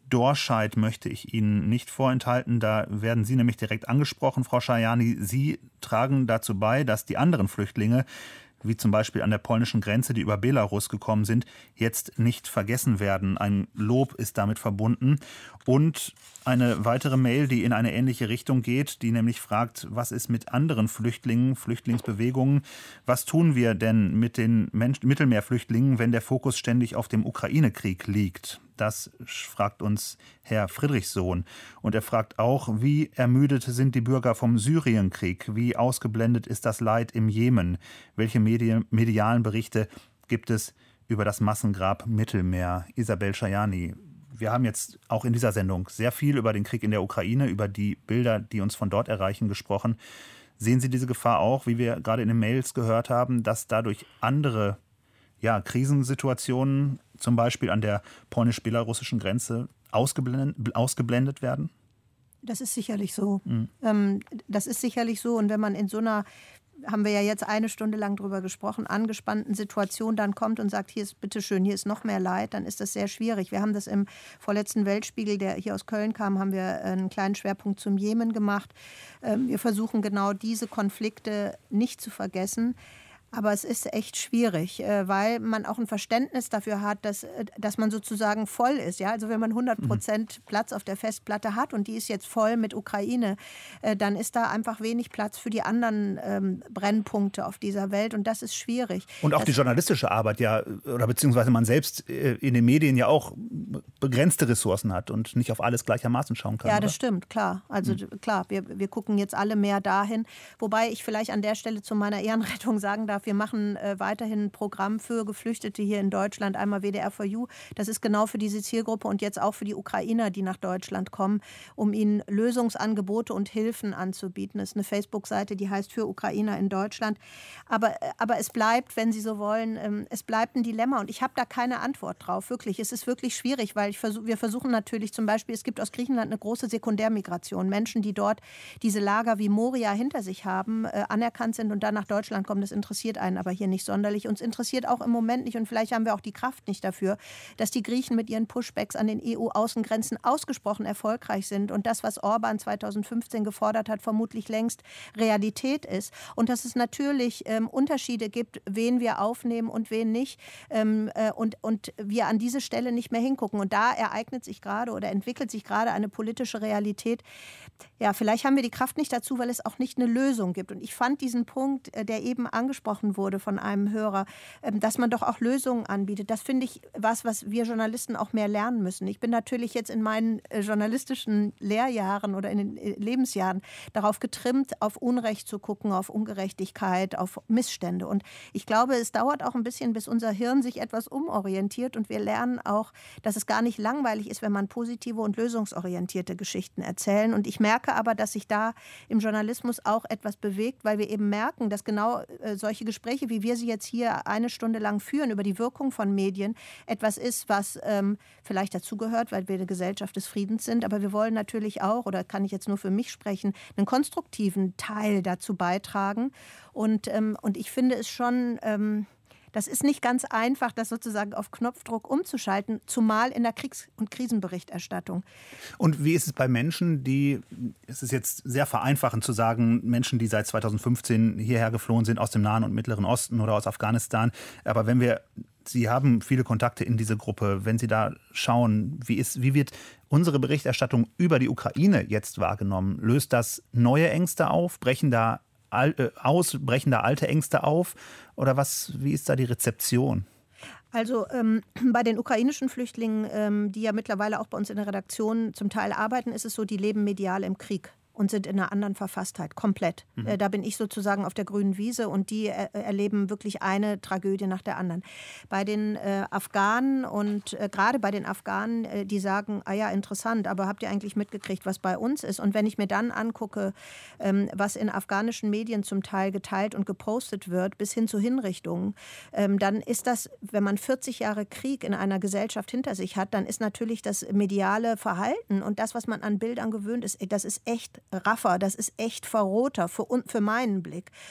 B: Dorscheid möchte ich Ihnen nicht vorenthalten. Da werden Sie nämlich direkt angesprochen, Frau Schajani. Sie tragen dazu bei, dass die anderen Flüchtlinge, wie zum Beispiel an der polnischen Grenze, die über Belarus gekommen sind, jetzt nicht vergessen werden. Ein Lob ist damit verbunden. Und eine weitere Mail, die in eine ähnliche Richtung geht, die nämlich fragt, was ist mit anderen Flüchtlingen, Flüchtlingsbewegungen? Was tun wir denn mit den Mensch- Mittelmeerflüchtlingen, wenn der Fokus ständig auf dem Ukraine-Krieg liegt? Das fragt uns Herr Friedrichsohn. Und er fragt auch, wie ermüdet sind die Bürger vom Syrienkrieg? Wie ausgeblendet ist das Leid im Jemen? Welche Medi- medialen Berichte gibt es über das Massengrab Mittelmeer? Isabel Schajani, wir haben jetzt auch in dieser Sendung sehr viel über den Krieg in der Ukraine, über die Bilder, die uns von dort erreichen, gesprochen. Sehen Sie diese Gefahr auch, wie wir gerade in den Mails gehört haben, dass dadurch andere ja, Krisensituationen, zum Beispiel an der polnisch-belarussischen Grenze, ausgeblendet, ausgeblendet werden?
D: Das ist sicherlich so.
B: Mhm.
D: Ähm, das ist sicherlich so. Und wenn man in so einer, haben wir ja jetzt eine Stunde lang drüber gesprochen, angespannten Situation dann kommt und sagt, hier ist bitteschön, hier ist noch mehr Leid, dann ist das sehr schwierig. Wir haben das im vorletzten Weltspiegel, der hier aus Köln kam, haben wir einen kleinen Schwerpunkt zum Jemen gemacht. Ähm, wir versuchen genau diese Konflikte nicht zu vergessen. Aber es ist echt schwierig, weil man auch ein Verständnis dafür hat, dass, dass man sozusagen voll ist. Ja? Also wenn man hundert Prozent Platz auf der Festplatte hat und die ist jetzt voll mit Ukraine, dann ist da einfach wenig Platz für die anderen ähm, Brennpunkte auf dieser Welt und das ist schwierig.
B: Und auch
D: das,
B: die journalistische Arbeit ja, oder beziehungsweise man selbst in den Medien ja auch begrenzte Ressourcen hat und nicht auf alles gleichermaßen schauen kann.
D: Ja,
B: oder?
D: das stimmt, klar. Also mhm. klar, wir, wir gucken jetzt alle mehr dahin. Wobei ich vielleicht an der Stelle zu meiner Ehrenrettung sagen darf, wir machen äh, weiterhin ein Programm für Geflüchtete hier in Deutschland, einmal W D R vier U. Das ist genau für diese Zielgruppe und jetzt auch für die Ukrainer, die nach Deutschland kommen, um ihnen Lösungsangebote und Hilfen anzubieten. Das ist eine Facebook-Seite, die heißt Für Ukrainer in Deutschland. Aber, aber es bleibt, wenn Sie so wollen, ähm, es bleibt ein Dilemma und ich habe da keine Antwort drauf. Wirklich, es ist wirklich schwierig, weil ich versuch, wir versuchen natürlich zum Beispiel, es gibt aus Griechenland eine große Sekundärmigration. Menschen, die dort diese Lager wie Moria hinter sich haben, äh, anerkannt sind und dann nach Deutschland kommen, das interessiert einen aber hier nicht sonderlich. Uns interessiert auch im Moment nicht und vielleicht haben wir auch die Kraft nicht dafür, dass die Griechen mit ihren Pushbacks an den E U-Außengrenzen ausgesprochen erfolgreich sind und das, was Orban zweitausendfünfzehn gefordert hat, vermutlich längst Realität ist. Und dass es natürlich ähm, Unterschiede gibt, wen wir aufnehmen und wen nicht ähm, äh, und, und wir an diese Stelle nicht mehr hingucken. Und da ereignet sich gerade oder entwickelt sich gerade eine politische Realität. Ja, vielleicht haben wir die Kraft nicht dazu, weil es auch nicht eine Lösung gibt. Und ich fand diesen Punkt, der eben angesprochen wurde von einem Hörer, dass man doch auch Lösungen anbietet. Das finde ich was, was wir Journalisten auch mehr lernen müssen. Ich bin natürlich jetzt in meinen journalistischen Lehrjahren oder in den Lebensjahren darauf getrimmt, auf Unrecht zu gucken, auf Ungerechtigkeit, auf Missstände. Und ich glaube, es dauert auch ein bisschen, bis unser Hirn sich etwas umorientiert und wir lernen auch, dass es gar nicht langweilig ist, wenn man positive und lösungsorientierte Geschichten erzählen. Und ich merke aber, dass sich da im Journalismus auch etwas bewegt, weil wir eben merken, dass genau äh, solche Gespräche, wie wir sie jetzt hier eine Stunde lang führen, über die Wirkung von Medien, etwas ist, was ähm, vielleicht dazugehört, weil wir eine Gesellschaft des Friedens sind. Aber wir wollen natürlich auch, oder kann ich jetzt nur für mich sprechen, einen konstruktiven Teil dazu beitragen. Und, ähm, und ich finde es schon... Ähm, Das ist nicht ganz einfach, das sozusagen auf Knopfdruck umzuschalten, zumal in der Kriegs- und Krisenberichterstattung.
B: Und wie ist es bei Menschen, die, es ist jetzt sehr vereinfachend zu sagen, Menschen, die seit zweitausendfünfzehn hierher geflohen sind aus dem Nahen und Mittleren Osten oder aus Afghanistan, aber wenn wir, Sie haben viele Kontakte in diese Gruppe, wenn Sie da schauen, wie, ist, wie wird unsere Berichterstattung über die Ukraine jetzt wahrgenommen? Löst das neue Ängste auf? Brechen da aus, brechen da alte Ängste auf? Oder was, wie ist da die Rezeption?
D: Also ähm, bei den ukrainischen Flüchtlingen, ähm, die ja mittlerweile auch bei uns in der Redaktion zum Teil arbeiten, ist es so, die leben medial im Krieg und sind in einer anderen Verfasstheit, komplett. Mhm. Äh, da bin ich sozusagen auf der grünen Wiese und die er, erleben wirklich eine Tragödie nach der anderen. Bei den äh, Afghanen und äh, gerade bei den Afghanen, äh, die sagen, ah ja, interessant, aber habt ihr eigentlich mitgekriegt, was bei uns ist? Und wenn ich mir dann angucke, ähm, was in afghanischen Medien zum Teil geteilt und gepostet wird, bis hin zu Hinrichtungen, ähm, dann ist das, wenn man vierzig Jahre Krieg in einer Gesellschaft hinter sich hat, dann ist natürlich das mediale Verhalten und das, was man an Bildern gewöhnt ist, das ist echt Raffer, das ist echt verroter für, für meinen Blick.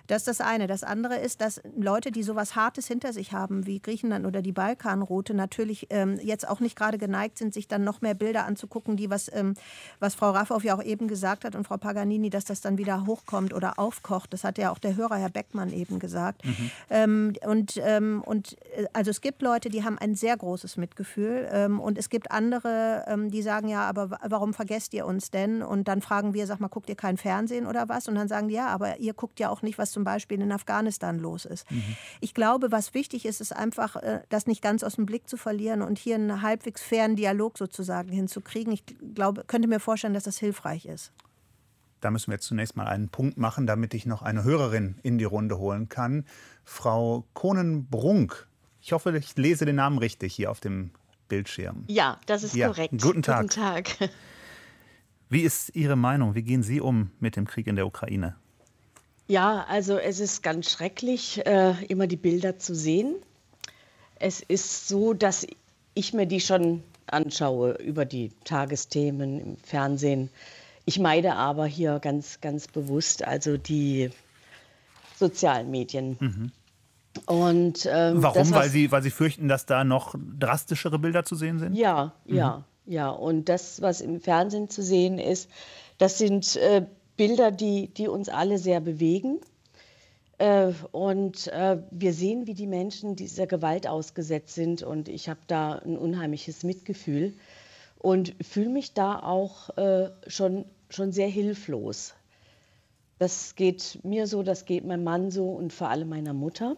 D: Das ist das eine. Das andere ist, dass Leute, die sowas Hartes hinter sich haben, wie Griechenland oder die Balkanroute, natürlich ähm, jetzt auch nicht gerade geneigt sind, sich dann noch mehr Bilder anzugucken, die was, ähm, was Frau Raffow ja auch eben gesagt hat und Frau Paganini, dass das dann wieder hochkommt oder aufkocht. Das hat ja auch der Hörer, Herr Beckmann, eben gesagt. Mhm. Ähm, und, ähm, und also es gibt Leute, die haben ein sehr großes Mitgefühl ähm, und es gibt andere, ähm, die sagen, ja, aber warum vergesst ihr uns denn? Und dann fragen wir, sag mal, guckt ihr kein Fernsehen oder was? Und dann sagen die, ja, aber ihr guckt ja auch nicht, was zum Beispiel in Afghanistan los ist. Mhm. Ich glaube, was wichtig ist, ist einfach, das nicht ganz aus dem Blick zu verlieren und hier einen halbwegs fairen Dialog sozusagen hinzukriegen. Ich glaube, könnte mir vorstellen, dass das hilfreich ist.
B: Da müssen wir jetzt zunächst mal einen Punkt machen, damit ich noch eine Hörerin in die Runde holen kann. Frau Kohnen-Brunk. Ich hoffe, ich lese den Namen richtig hier auf dem Bildschirm.
J: Ja, das ist
B: ja,
J: korrekt.
B: Guten Tag.
J: Guten Tag.
B: Wie ist Ihre Meinung? Wie gehen Sie um mit dem Krieg in der Ukraine?
J: Ja, also es ist ganz schrecklich, äh, immer die Bilder zu sehen. Es ist so, dass ich mir die schon anschaue über die Tagesthemen im Fernsehen. Ich meide aber hier ganz, ganz bewusst also die sozialen Medien. Mhm. Und, ähm,
B: Warum?
J: das,
B: weil, Sie, weil Sie fürchten, dass da noch drastischere Bilder zu sehen sind?
J: Ja, mhm. ja, ja. Und das, was im Fernsehen zu sehen ist, das sind äh, Bilder, die, die uns alle sehr bewegen. Äh, und äh, wir sehen, wie die Menschen dieser Gewalt ausgesetzt sind. Und ich habe da ein unheimliches Mitgefühl und fühle mich da auch äh, schon, schon sehr hilflos. Das geht mir so, das geht meinem Mann so und vor allem meiner Mutter.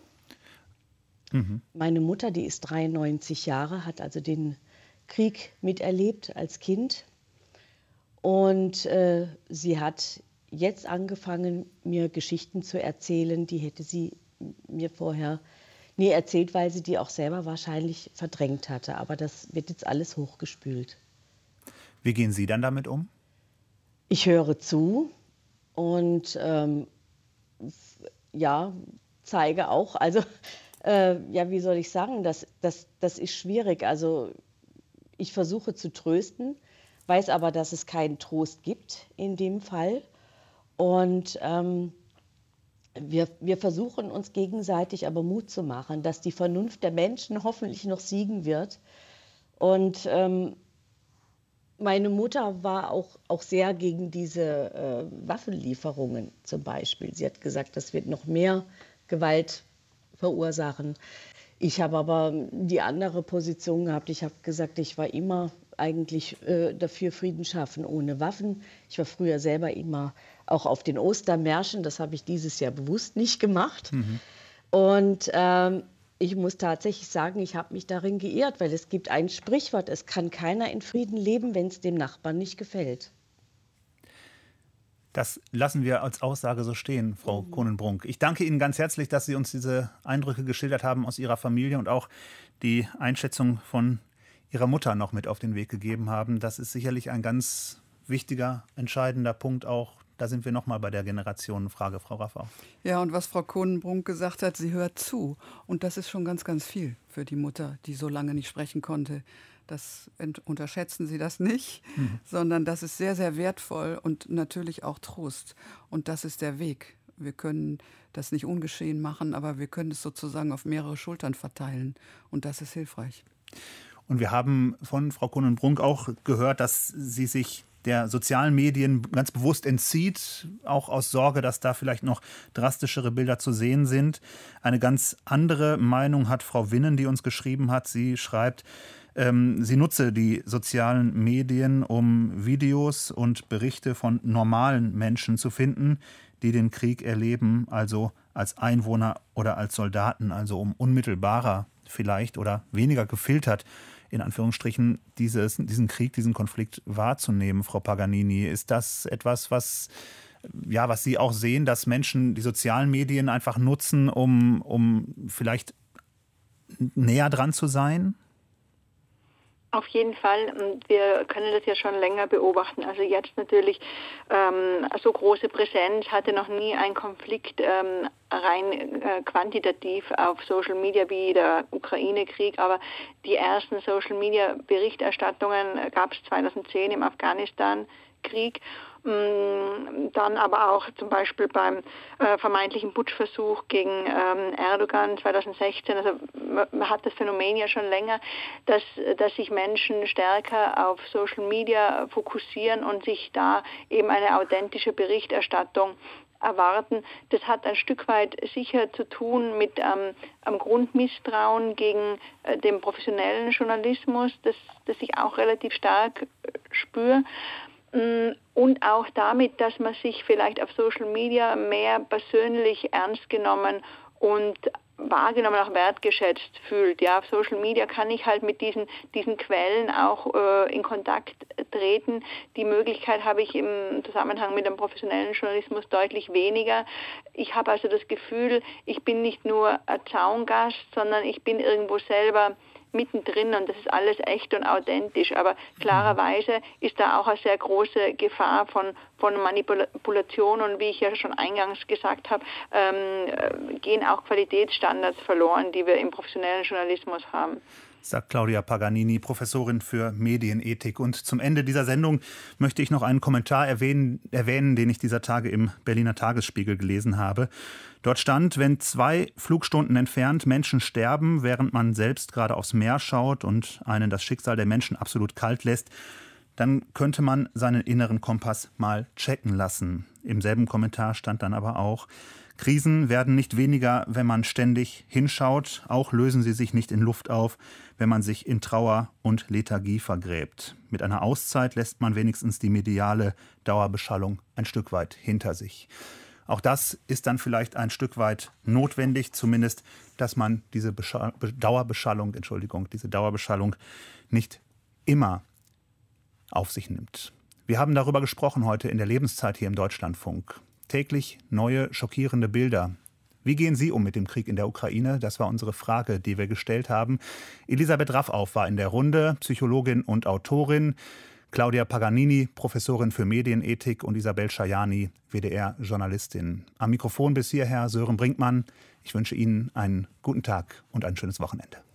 J: Mhm. Meine Mutter, die ist dreiundneunzig Jahre, hat also den Krieg miterlebt als Kind. Und äh, sie hat jetzt angefangen, mir Geschichten zu erzählen, die hätte sie mir vorher nie erzählt, weil sie die auch selber wahrscheinlich verdrängt hatte. Aber das wird jetzt alles hochgespült.
B: Wie gehen Sie dann damit um?
J: Ich höre zu und ähm, ja, zeige auch, also äh, ja, wie soll ich sagen, das, das, das ist schwierig. Also ich versuche zu trösten, weiß aber, dass es keinen Trost gibt in dem Fall. Und ähm, wir, wir versuchen uns gegenseitig aber Mut zu machen, dass die Vernunft der Menschen hoffentlich noch siegen wird. Und ähm, meine Mutter war auch, auch sehr gegen diese äh, Waffenlieferungen zum Beispiel. Sie hat gesagt, das wird noch mehr Gewalt verursachen. Ich habe aber die andere Position gehabt. Ich habe gesagt, ich war immer eigentlich äh, dafür Frieden schaffen ohne Waffen. Ich war früher selber immer auch auf den Ostermärschen. Das habe ich dieses Jahr bewusst nicht gemacht. Mhm. Und ähm, ich muss tatsächlich sagen, ich habe mich darin geirrt, weil es gibt ein Sprichwort, es kann keiner in Frieden leben, wenn es dem Nachbarn nicht gefällt.
B: Das lassen wir als Aussage so stehen, Frau mhm. Kohnen-Brunk. Ich danke Ihnen ganz herzlich, dass Sie uns diese Eindrücke geschildert haben aus Ihrer Familie und auch die Einschätzung von Ihrer Mutter noch mit auf den Weg gegeben haben. Das ist sicherlich ein ganz wichtiger, entscheidender Punkt auch. Da sind wir nochmal bei der Generationenfrage, Frau Raffow.
C: Ja, und was Frau Kohnen-Brunk gesagt hat, sie hört zu. Und das ist schon ganz, ganz viel für die Mutter, die so lange nicht sprechen konnte. Das unterschätzen Sie das nicht, mhm. sondern das ist sehr, sehr wertvoll und natürlich auch Trost. Und das ist der Weg. Wir können das nicht ungeschehen machen, aber wir können es sozusagen auf mehrere Schultern verteilen. Und das ist hilfreich.
B: Und wir haben von Frau Kohnen-Brunk auch gehört, dass sie sich der sozialen Medien ganz bewusst entzieht, auch aus Sorge, dass da vielleicht noch drastischere Bilder zu sehen sind. Eine ganz andere Meinung hat Frau Winnen, die uns geschrieben hat. Sie schreibt, ähm, sie nutze die sozialen Medien, um Videos und Berichte von normalen Menschen zu finden, die den Krieg erleben, also als Einwohner oder als Soldaten, also um unmittelbarer vielleicht oder weniger gefiltert in Anführungsstrichen, dieses, diesen Krieg, diesen Konflikt wahrzunehmen, Frau Paganini. Ist das etwas, was, ja, was Sie auch sehen, dass Menschen die sozialen Medien einfach nutzen, um, um vielleicht näher dran zu sein?
E: Auf jeden Fall. Wir können das ja schon länger beobachten. Also jetzt natürlich ähm, so große Präsenz hatte noch nie ein Konflikt ähm, rein äh, quantitativ auf Social Media wie der Ukraine-Krieg. Aber die ersten Social Media Berichterstattungen gab es zweitausendzehn im Afghanistan-Krieg. Dann aber auch zum Beispiel beim äh, vermeintlichen Putschversuch gegen ähm, Erdogan zweitausendsechzehn. Also man hat das Phänomen ja schon länger, dass, dass sich Menschen stärker auf Social Media fokussieren und sich da eben eine authentische Berichterstattung erwarten. Das hat ein Stück weit sicher zu tun mit ähm, einem Grundmisstrauen gegen äh, den professionellen Journalismus, das, das ich auch relativ stark äh, spüre. Und auch damit, dass man sich vielleicht auf Social Media mehr persönlich ernst genommen und wahrgenommen, auch wertgeschätzt fühlt. Ja, auf Social Media kann ich halt mit diesen, diesen Quellen auch äh, in Kontakt treten. Die Möglichkeit habe ich im Zusammenhang mit dem professionellen Journalismus deutlich weniger. Ich habe also das Gefühl, ich bin nicht nur ein Zaungast, sondern ich bin irgendwo selber mittendrin und das ist alles echt und authentisch. Aber klarerweise ist da auch eine sehr große Gefahr von, von Manipulation und wie ich ja schon eingangs gesagt habe, ähm, gehen auch Qualitätsstandards verloren, die wir im professionellen Journalismus haben.
B: Sagt Claudia Paganini, Professorin für Medienethik. Und zum Ende dieser Sendung möchte ich noch einen Kommentar erwähnen, erwähnen, den ich dieser Tage im Berliner Tagesspiegel gelesen habe. Dort stand, wenn zwei Flugstunden entfernt Menschen sterben, während man selbst gerade aufs Meer schaut und einen das Schicksal der Menschen absolut kalt lässt, dann könnte man seinen inneren Kompass mal checken lassen. Im selben Kommentar stand dann aber auch, Krisen werden nicht weniger, wenn man ständig hinschaut. Auch lösen sie sich nicht in Luft auf, wenn man sich in Trauer und Lethargie vergräbt. Mit einer Auszeit lässt man wenigstens die mediale Dauerbeschallung ein Stück weit hinter sich. Auch das ist dann vielleicht ein Stück weit notwendig, zumindest, dass man diese Beschall- Dauerbeschallung, Entschuldigung, diese Dauerbeschallung nicht immer auf sich nimmt. Wir haben darüber gesprochen heute in der Lebenszeit hier im Deutschlandfunk. Täglich neue, schockierende Bilder. Wie gehen Sie um mit dem Krieg in der Ukraine? Das war unsere Frage, die wir gestellt haben. Elisabeth Raffauf war in der Runde, Psychologin und Autorin. Claudia Paganini, Professorin für Medienethik, und Isabel Schajani, W D R-Journalistin. Am Mikrofon bis hierher Sören Brinkmann. Ich wünsche Ihnen einen guten Tag und ein schönes Wochenende.